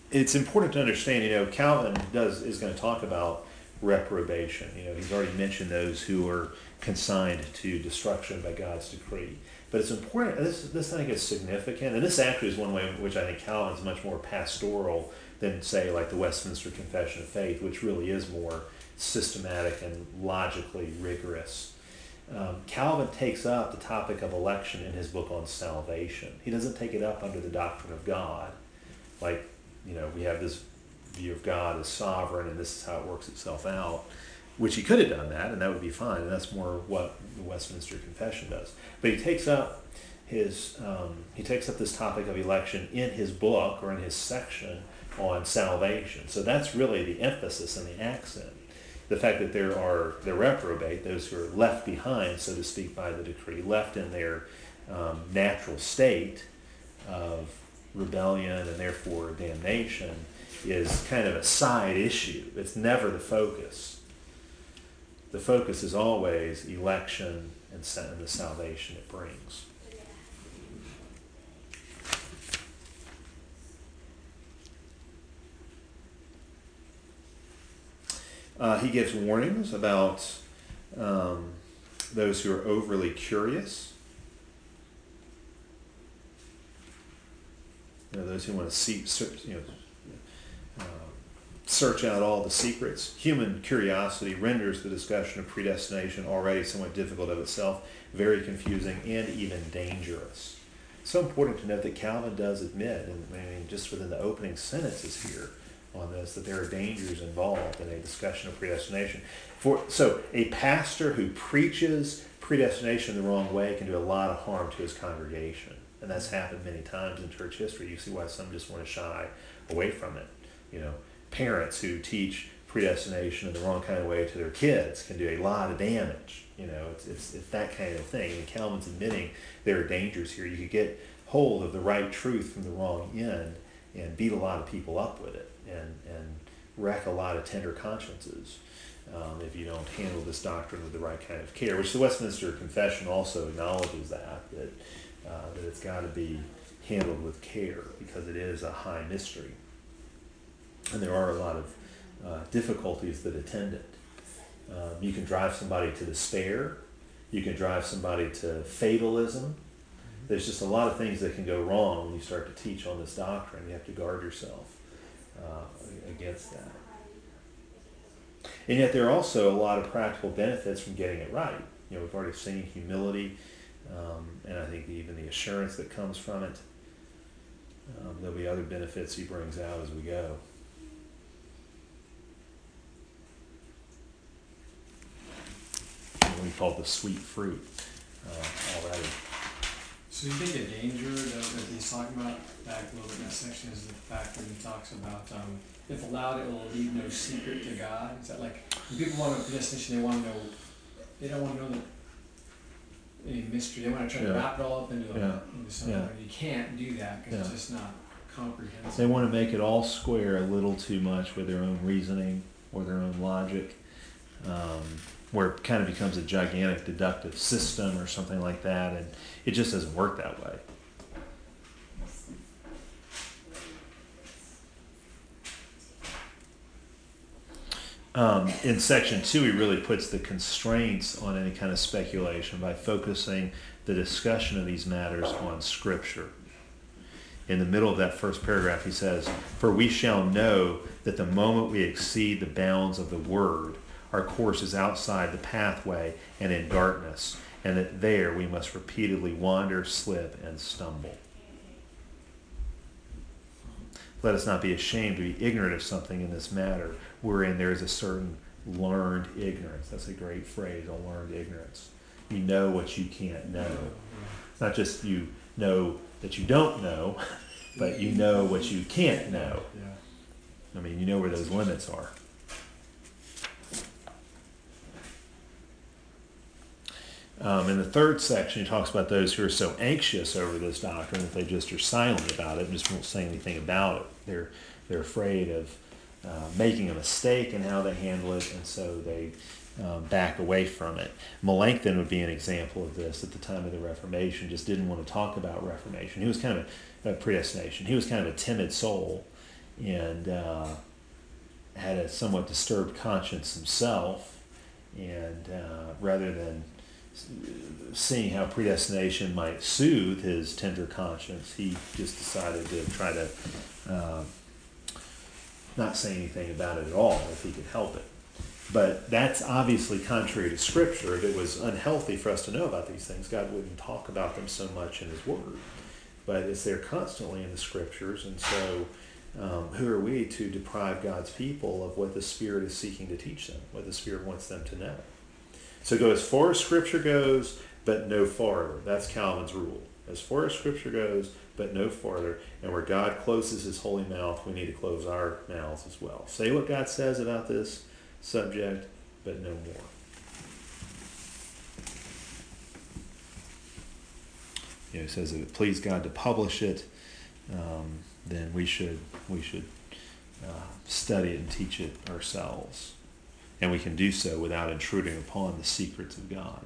it's important to understand, Calvin is going to talk about reprobation. He's already mentioned those who are consigned to destruction by God's decree. But it's important, this I think is significant, and this actually is one way in which I think Calvin is much more pastoral than, say, like the Westminster Confession of Faith, which really is more systematic and logically rigorous. Calvin takes up the topic of election in his book on salvation. He doesn't take it up under the doctrine of God, like, we have this view of God as sovereign and this is how it works itself out, which he could have done that, and that would be fine, and that's more what the Westminster Confession does. But he takes up this topic of election in his book or in his section on salvation. So that's really the emphasis and the accent. The fact that the reprobate, those who are left behind, so to speak, by the decree, left in their natural state of rebellion and therefore damnation, is kind of a side issue. It's never the focus. The focus is always election and the salvation it brings. He gives warnings about those who are overly curious. Those who want to search out all the secrets. Human curiosity renders the discussion of predestination, already somewhat difficult of itself, very confusing and even dangerous. It's so important to note that Calvin does admit, and just within the opening sentences here on this, that there are dangers involved in a discussion of predestination. So a pastor who preaches predestination the wrong way can do a lot of harm to his congregation. And that's happened many times in church history. You see why some just want to shy away from it. Parents who teach predestination in the wrong kind of way to their kids can do a lot of damage. It's that kind of thing. And Calvin's admitting there are dangers here. You could get hold of the right truth from the wrong end and beat a lot of people up with it and wreck a lot of tender consciences if you don't handle this doctrine with the right kind of care, which the Westminster Confession also acknowledges that it's got to be handled with care because it is a high mystery. And there are a lot of difficulties that attend it. You can drive somebody to despair. You can drive somebody to fatalism. There's just a lot of things that can go wrong when you start to teach on this doctrine. You have to guard yourself against that. And yet there are also a lot of practical benefits from getting it right. We've already seen humility, and I think even the assurance that comes from it. There'll be other benefits he brings out as we go. We call it the sweet fruit already. So you think a danger that he's talking about back a little bit in that section is the fact that he talks about if allowed it will leave no secret to God? Is that like when people want to predestination, they don't want to know any mystery. They want to try to wrap it all up into something. Yeah. You can't do that because it's just not comprehensive. They want to make it all square a little too much with their own reasoning or their own logic. Where it kind of becomes a gigantic deductive system or something like that, and it just doesn't work that way. In section 2, he really puts the constraints on any kind of speculation by focusing the discussion of these matters on Scripture. In the middle of that first paragraph, he says, "For we shall know that the moment we exceed the bounds of the Word, our course is outside the pathway and in darkness, and that there we must repeatedly wander, slip, and stumble. Let us not be ashamed to be ignorant of something in this matter, wherein there is a certain learned ignorance." That's a great phrase, a learned ignorance. You know what you can't know. It's not just you know that you don't know, but you know what you can't know. I mean, you know where those limits are. In the third section, he talks about those who are so anxious over this doctrine that they just are silent about it and just won't say anything about it. They're afraid of making a mistake in how they handle it, and so they back away from it. Melanchthon would be an example of this at the time of the Reformation, just didn't want to talk about Reformation. He was kind of predestination. He was kind of a timid soul, and had a somewhat disturbed conscience himself, and rather than seeing how predestination might soothe his tender conscience, he just decided to try to not say anything about it at all if he could help it. But that's obviously contrary to Scripture. If it was unhealthy for us to know about these things, God wouldn't talk about them so much in His Word. But it's there constantly in the Scriptures, and so who are we to deprive God's people of what the Spirit is seeking to teach them, what the Spirit wants them to know? So go as far as Scripture goes, but no farther. That's Calvin's rule. As far as Scripture goes, but no farther. And where God closes His holy mouth, we need to close our mouths as well. Say what God says about this subject, but no more. He says if it pleased God to publish it, then we should study it and teach it ourselves. And we can do so without intruding upon the secrets of God.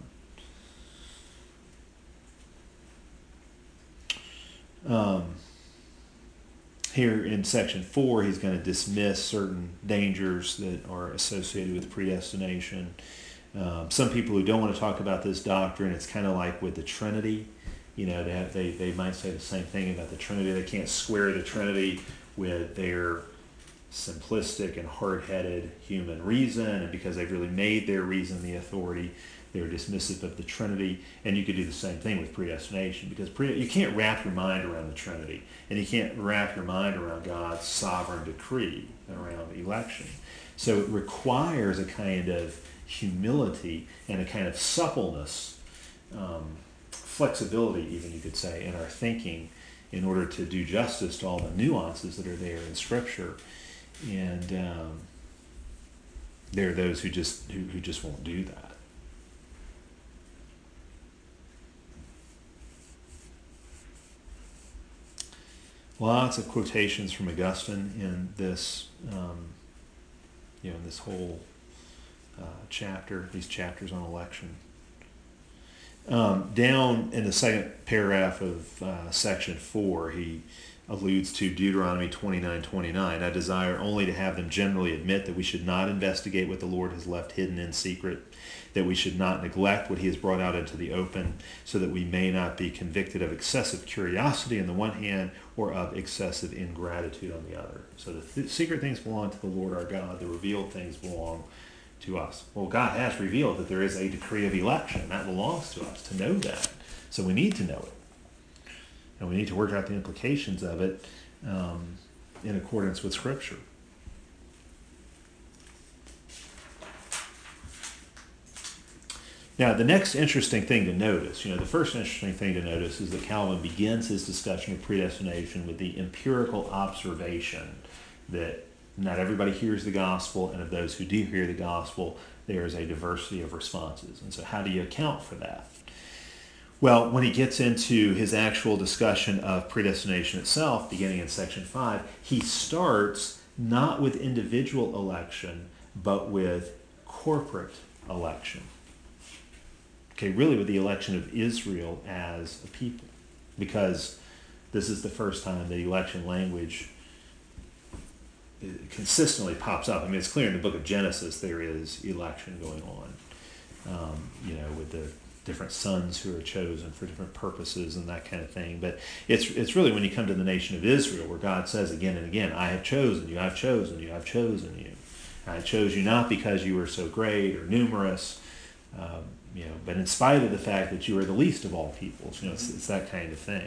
Here in section 4, he's going to dismiss certain dangers that are associated with predestination. Some people who don't want to talk about this doctrine, it's kind of like with the Trinity. They might say the same thing about the Trinity. They can't square the Trinity with their simplistic and hard-headed human reason, and because they've really made their reason the authority, they're dismissive of the Trinity. And you could do the same thing with predestination, because you can't wrap your mind around the Trinity, and you can't wrap your mind around God's sovereign decree around election. So it requires a kind of humility and a kind of suppleness, flexibility even, you could say, in our thinking in order to do justice to all the nuances that are there in Scripture. And there are those who just won't do that. Lots of quotations from Augustine in this, in this whole chapter, these chapters on election. Down in the second paragraph of section 4, he alludes to Deuteronomy 29:29. I desire only to have them generally admit that we should not investigate what the Lord has left hidden in secret, that we should not neglect what He has brought out into the open, so that we may not be convicted of excessive curiosity on the one hand, or of excessive ingratitude on the other. So the secret things belong to the Lord our God. The revealed things belong to us. Well, God has revealed that there is a decree of election. That belongs to us, to know that. So we need to know it. And we need to work out the implications of it in accordance with Scripture. Now, the next interesting thing to notice, the first interesting thing to notice is that Calvin begins his discussion of predestination with the empirical observation that not everybody hears the gospel, and of those who do hear the gospel, there is a diversity of responses. And so how do you account for that? Well, when he gets into his actual discussion of predestination itself, beginning in section 5, he starts not with individual election, but with corporate election. Okay, really with the election of Israel as a people, because this is the first time that election language consistently pops up. I mean, it's clear in the book of Genesis there is election going on, with the different sons who are chosen for different purposes and that kind of thing. But it's really when you come to the nation of Israel where God says again and again, I have chosen you, I've chosen you, I've chosen you. I chose you not because you were so great or numerous, but in spite of the fact that you are the least of all peoples. It's that kind of thing.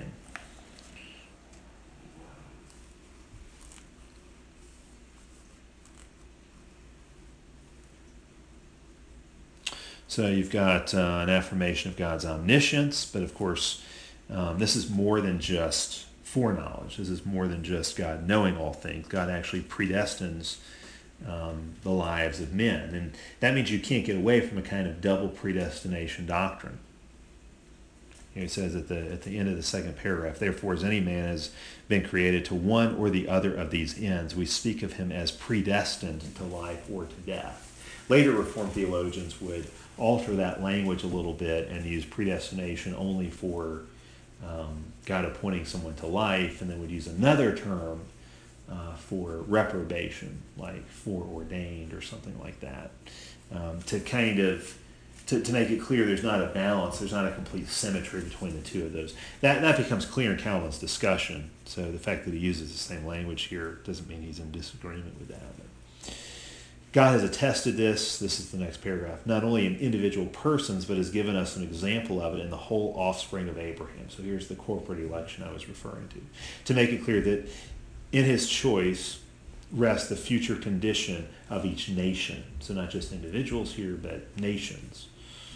So you've got an affirmation of God's omniscience, but of course, this is more than just foreknowledge. This is more than just God knowing all things. God actually predestines the lives of men. And that means you can't get away from a kind of double predestination doctrine. It says at the end of the second paragraph, therefore, as any man has been created to one or the other of these ends, we speak of him as predestined to life or to death. Later Reformed theologians would alter that language a little bit and use predestination only for God appointing someone to life, and then would use another term for reprobation, like foreordained or something like that, to kind of to make it clear there's not a balance, there's not a complete symmetry between the two of those. That becomes clear in Calvin's discussion. So the fact that he uses the same language here doesn't mean he's in disagreement with that. But God has attested this is the next paragraph, not only in individual persons, but has given us an example of it in the whole offspring of Abraham. So here's the corporate election I was referring to make it clear that in his choice rests the future condition of each nation. So not just individuals here, but nations.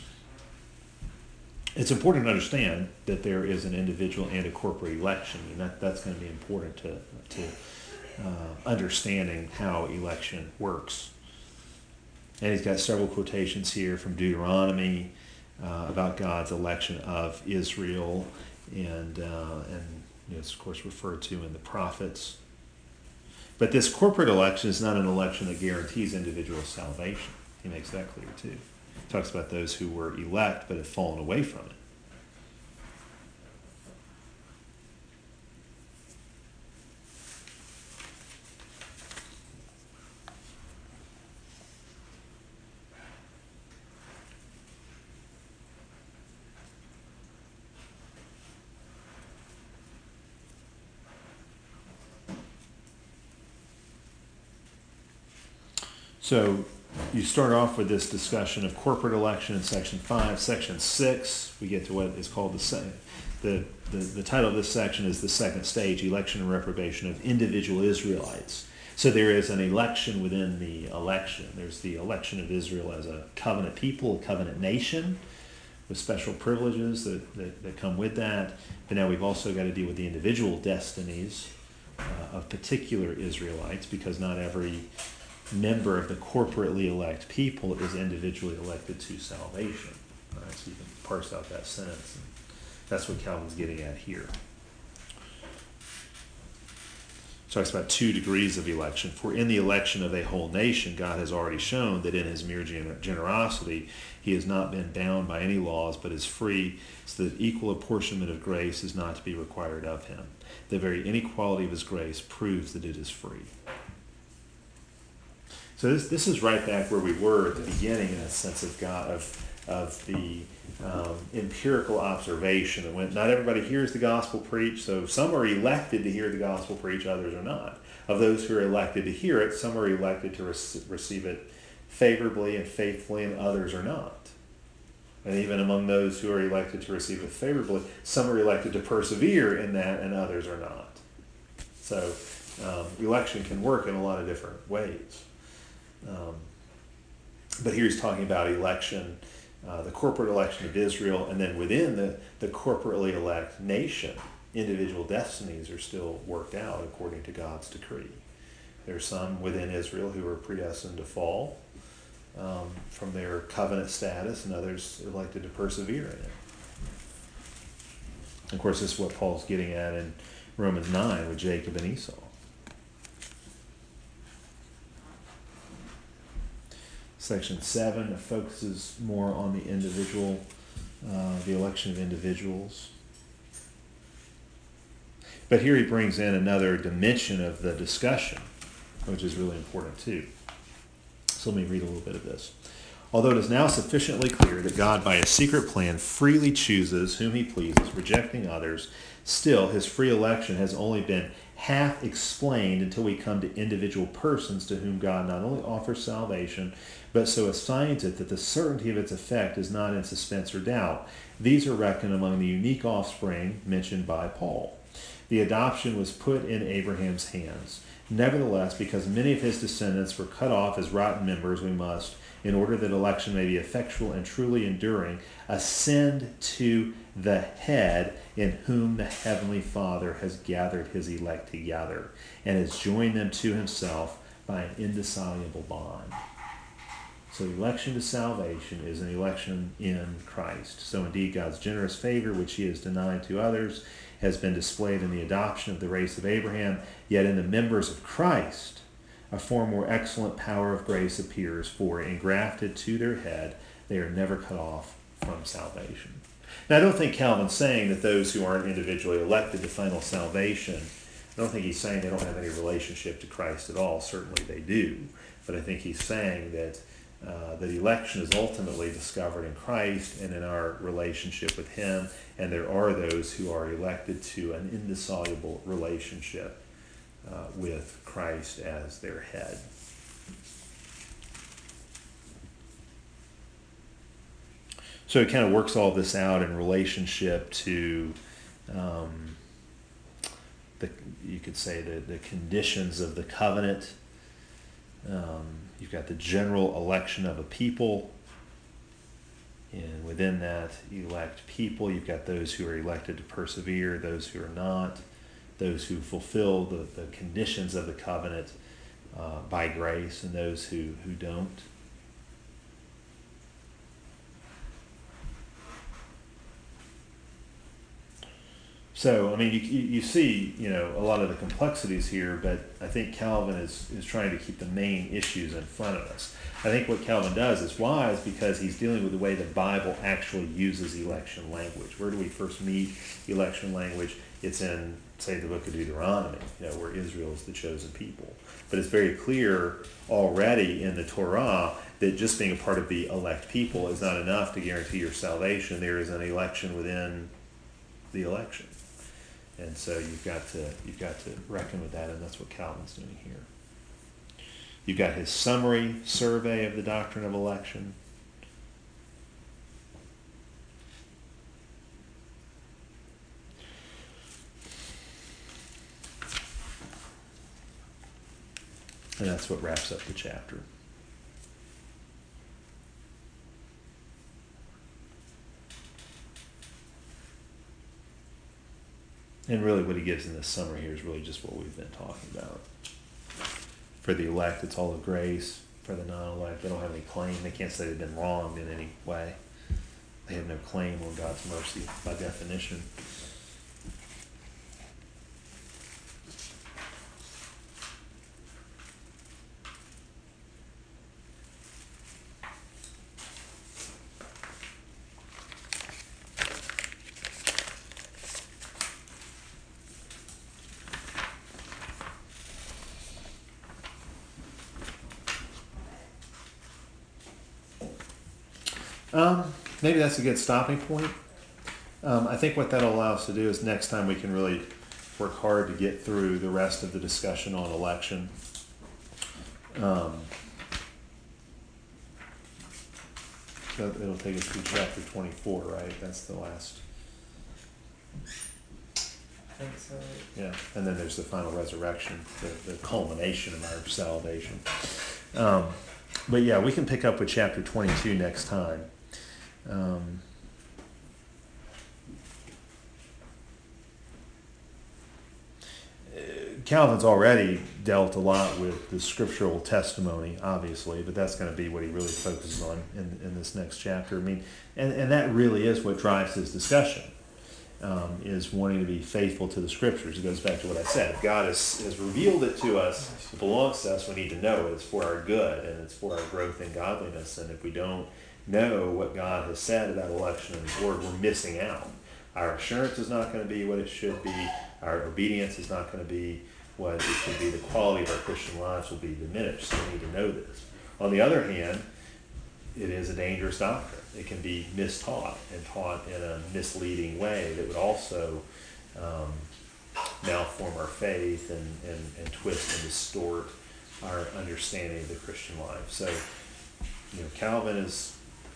It's important to understand that there is an individual and a corporate election, and that's going to be important to understanding how election works. And he's got several quotations here from Deuteronomy about God's election of Israel, and it's of course referred to in the prophets. But this corporate election is not an election that guarantees individual salvation. He makes that clear too. He talks about those who were elect but have fallen away from it. So you start off with this discussion of corporate election in section 5. Section 6, we get to what is called the title of this section is the second stage, election and reprobation of individual Israelites. So there is an election within the election. There's the election of Israel as a covenant people, a covenant nation, with special privileges that come with that. But now we've also got to deal with the individual destinies of particular Israelites, because not every member of the corporately elect people is individually elected to salvation. All right, so you can parse out that sentence. And that's what Calvin's getting at here. Talks about 2 degrees of election. For in the election of a whole nation, God has already shown that in his mere generosity, he has not been bound by any laws, but is free, so that equal apportionment of grace is not to be required of him. The very inequality of his grace proves that it is free. So this is right back where we were at the beginning, in a sense of God, of the empirical observation. And when not everybody hears the gospel preached, so some are elected to hear the gospel preached, others are not. Of those who are elected to hear it, some are elected to receive it favorably and faithfully, and others are not. And even among those who are elected to receive it favorably, some are elected to persevere in that, and others are not. So election can work in a lot of different ways. But here he's talking about election, the corporate election of Israel, and then within the corporately elect nation, individual destinies are still worked out according to God's decree. There are some within Israel who are predestined to fall from their covenant status, and others elected to persevere in it. Of course, this is what Paul's getting at in Romans 9 with Jacob and Esau. Section 7 focuses more on the individual, the election of individuals. But here he brings in another dimension of the discussion, which is really important too. So let me read a little bit of this. Although it is now sufficiently clear that God, by a secret plan, freely chooses whom he pleases, rejecting others, still his free election has only been half explained until we come to individual persons to whom God not only offers salvation, but so assigns it that the certainty of its effect is not in suspense or doubt. These are reckoned among the unique offspring mentioned by Paul. The adoption was put in Abraham's hands. Nevertheless, because many of his descendants were cut off as rotten members, we must, in order that election may be effectual and truly enduring, ascend to the head, in whom the heavenly Father has gathered his elect together and has joined them to himself by an indissoluble bond. So election to salvation is an election in Christ. So indeed God's generous favor, which he has denied to others, has been displayed in the adoption of the race of Abraham, yet in the members of Christ a far more excellent power of grace appears, for engrafted to their head, they are never cut off from salvation. Now, I don't think Calvin's saying that those who aren't individually elected to final salvation I don't think he's saying they don't have any relationship to Christ at all. Certainly they do. But I think he's saying that that election is ultimately discovered in Christ and in our relationship with him, and there are those who are elected to an indissoluble relationship with Christ as their head. So it kind of works all this out in relationship to you could say the conditions of the covenant. You've got the general election of a people, and within that elect people, you've got those who are elected to persevere, those who are not, those who fulfill the conditions of the covenant by grace, and those who don't. So, I mean, you see, a lot of the complexities here, but I think Calvin is trying to keep the main issues in front of us. I think what Calvin does is wise because he's dealing with the way the Bible actually uses election language. Where do we first meet election language? It's in, say, the book of Deuteronomy, where Israel is the chosen people. But it's very clear already in the Torah that just being a part of the elect people is not enough to guarantee your salvation. There is an election within the election. And so you've got to reckon with that, and that's what Calvin's doing here. You've got his summary survey of the doctrine of election. And that's what wraps up the chapter. And really what he gives in this summary here is really just what we've been talking about. For the elect, it's all of grace. For the non-elect, they don't have any claim. They can't say they've been wronged in any way. They have no claim on God's mercy by definition. Maybe that's a good stopping point. I think what that'll allow us to do is next time we can really work hard to get through the rest of the discussion on election. So it'll take us through chapter 24, right? That's the last. I think so. Yeah, and then there's the final resurrection, the culmination of our salvation. But yeah, we can pick up with chapter 22 next time. Calvin's already dealt a lot with the scriptural testimony, obviously, but that's going to be what he really focuses on in this next chapter. I mean, and that really is what drives his discussion, is wanting to be faithful to the scriptures. It goes back to what I said. If God has revealed it to us, it belongs to us, we need to know it. It's for our good, and it's for our growth in godliness. And if we don't know what God has said about election in his word, we're missing out. Our assurance is not going to be what it should be. Our obedience is not going to be what it should be. The quality of our Christian lives will be diminished. So we need to know this. On the other hand, it is a dangerous doctrine. It can be mistaught and taught in a misleading way that would also malform our faith and twist and distort our understanding of the Christian life. So, Calvin is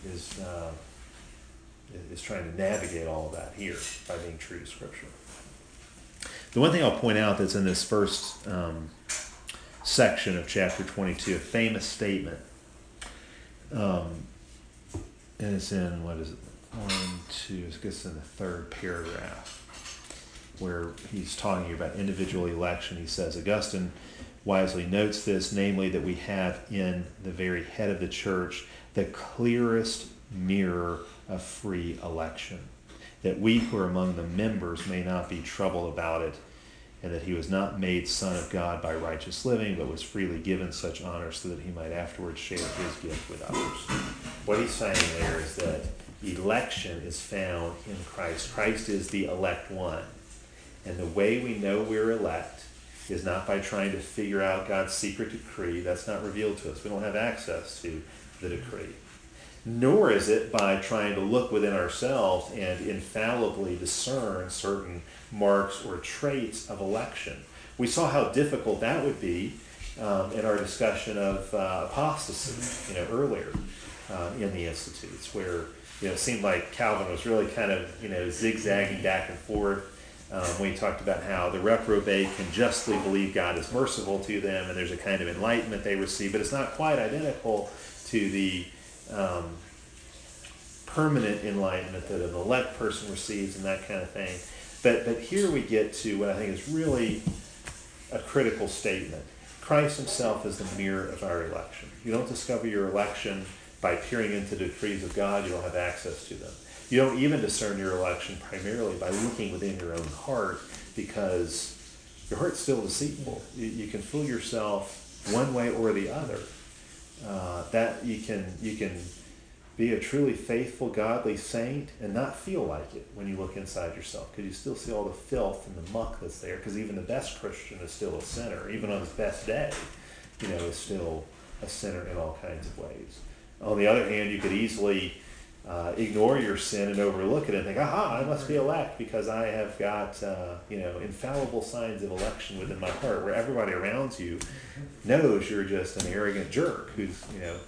trying to navigate all of that here by being true to Scripture. The one thing I'll point out that's in this first section of chapter 22, a famous statement, and it's in, what is it, 1, 2, I guess in the third paragraph, where he's talking about individual election. He says, Augustine wisely notes this, namely that we have in the very head of the church the clearest mirror of free election, that we who are among the members may not be troubled about it, and that he was not made son of God by righteous living, but was freely given such honor so that he might afterwards share his gift with others. What he's saying there is that election is found in Christ. Christ is the elect one. And the way we know we're elect is not by trying to figure out God's secret decree. That's not revealed to us. We don't have access to the decree. Nor is it by trying to look within ourselves and infallibly discern certain marks or traits of election. We saw how difficult that would be in our discussion of apostasy, earlier in the Institutes, where it seemed like Calvin was really kind of zigzagging back and forth. When he talked about how the reprobate can justly believe God is merciful to them, and there's a kind of enlightenment they receive, but it's not quite identical to the permanent enlightenment that an elect person receives and that kind of thing. But here we get to what I think is really a critical statement. Christ himself is the mirror of our election. You don't discover your election by peering into the decrees of God. You don't have access to them. You don't even discern your election primarily by looking within your own heart, because your heart's still deceitful. You can fool yourself one way or the other. That you can be a truly faithful, godly saint and not feel like it when you look inside yourself, because you still see all the filth and the muck that's there, because even the best Christian is still a sinner. Even on his best day, is still a sinner in all kinds of ways. On the other hand, you could easily ignore your sin and overlook it and think, aha, I must be elect because I have got, infallible signs of election within my heart, where everybody around you knows you're just an arrogant jerk who's,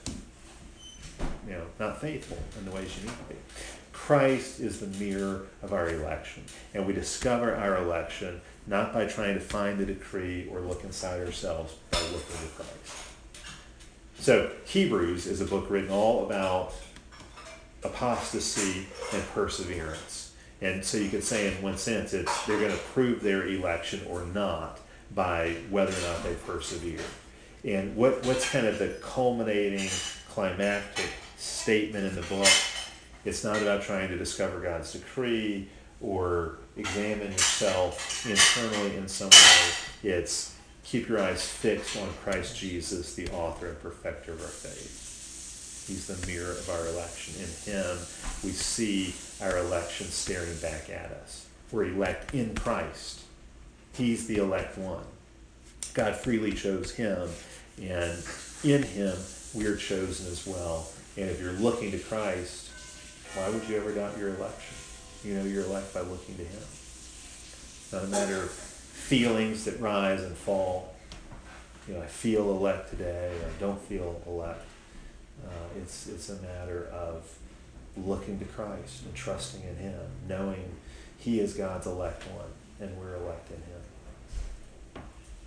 not faithful in the ways you need to be. Christ is the mirror of our election, and we discover our election not by trying to find the decree or look inside ourselves, by looking to Christ. So Hebrews is a book written all about apostasy and perseverance. And so you could say in one sense they're going to prove their election or not by whether or not they persevere. And what's kind of the culminating climactic statement in the book? It's not about trying to discover God's decree or examine yourself internally in some way. It's keep your eyes fixed on Christ Jesus, the author and perfecter of our faith. He's the mirror of our election. In him, we see our election staring back at us. We're elect in Christ. He's the elect one. God freely chose him, and in him, we're chosen as well. And if you're looking to Christ, why would you ever doubt your election? You're elect by looking to him. It's not a matter of feelings that rise and fall. I feel elect today, I don't feel elect. It's a matter of looking to Christ and trusting in him, knowing he is God's elect one, and we're elect in him.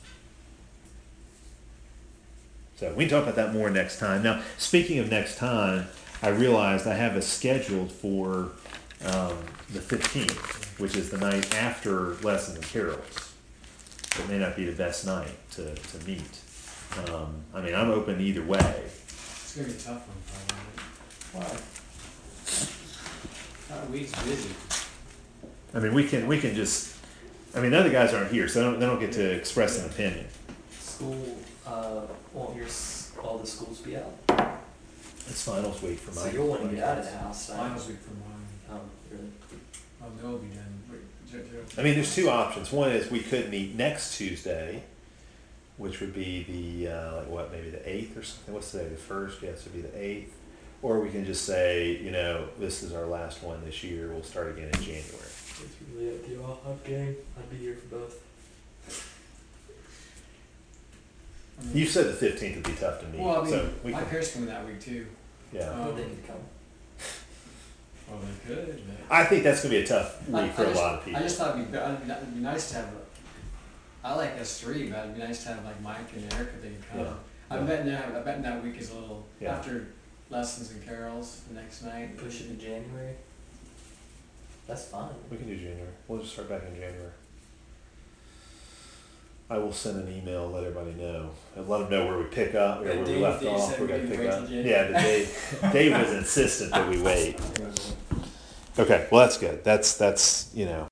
So we can talk about that more next time. Now, speaking of next time, I realized I have a scheduled for the 15th, which is the night after Lessons and Carols. It may not be the best night to meet. I'm open either way. It's going to be a tough one, probably. Why? Our week's busy. We can just. The other guys aren't here, so they don't get to express an opinion. School, won't all the schools be out? It's finals week for So you'll want to get out of the house. Finals week for mine. Oh, really? Oh, they'll be done. Wait, Joe. There's two options. One is we could meet next Tuesday, which would be the, maybe the 8th or something. What's today, the 1st? Yes, it would be the 8th. Or we can just say, this is our last one this year. We'll start again in January. It's really up to you all. I'm game. I'd be here for both. You said the 15th would be tough to meet. Well, so my parents come that week too. Yeah. They need to come. Well, they could. I think that's going to be a tough week for a lot of people. I just thought it'd be nice to have I like us three, but it'd be nice to have like Mike and Erica, they can come. Yeah. I bet that week is a little, after Lessons and Carols the next night. Push it to January. That's fine. We can do January. We'll just start back in January. I will send an email, let everybody know. And let them know where we pick up, where we left off. We're going to pick up. Yeah, but Dave was insistent that we wait. Okay, well that's good. That's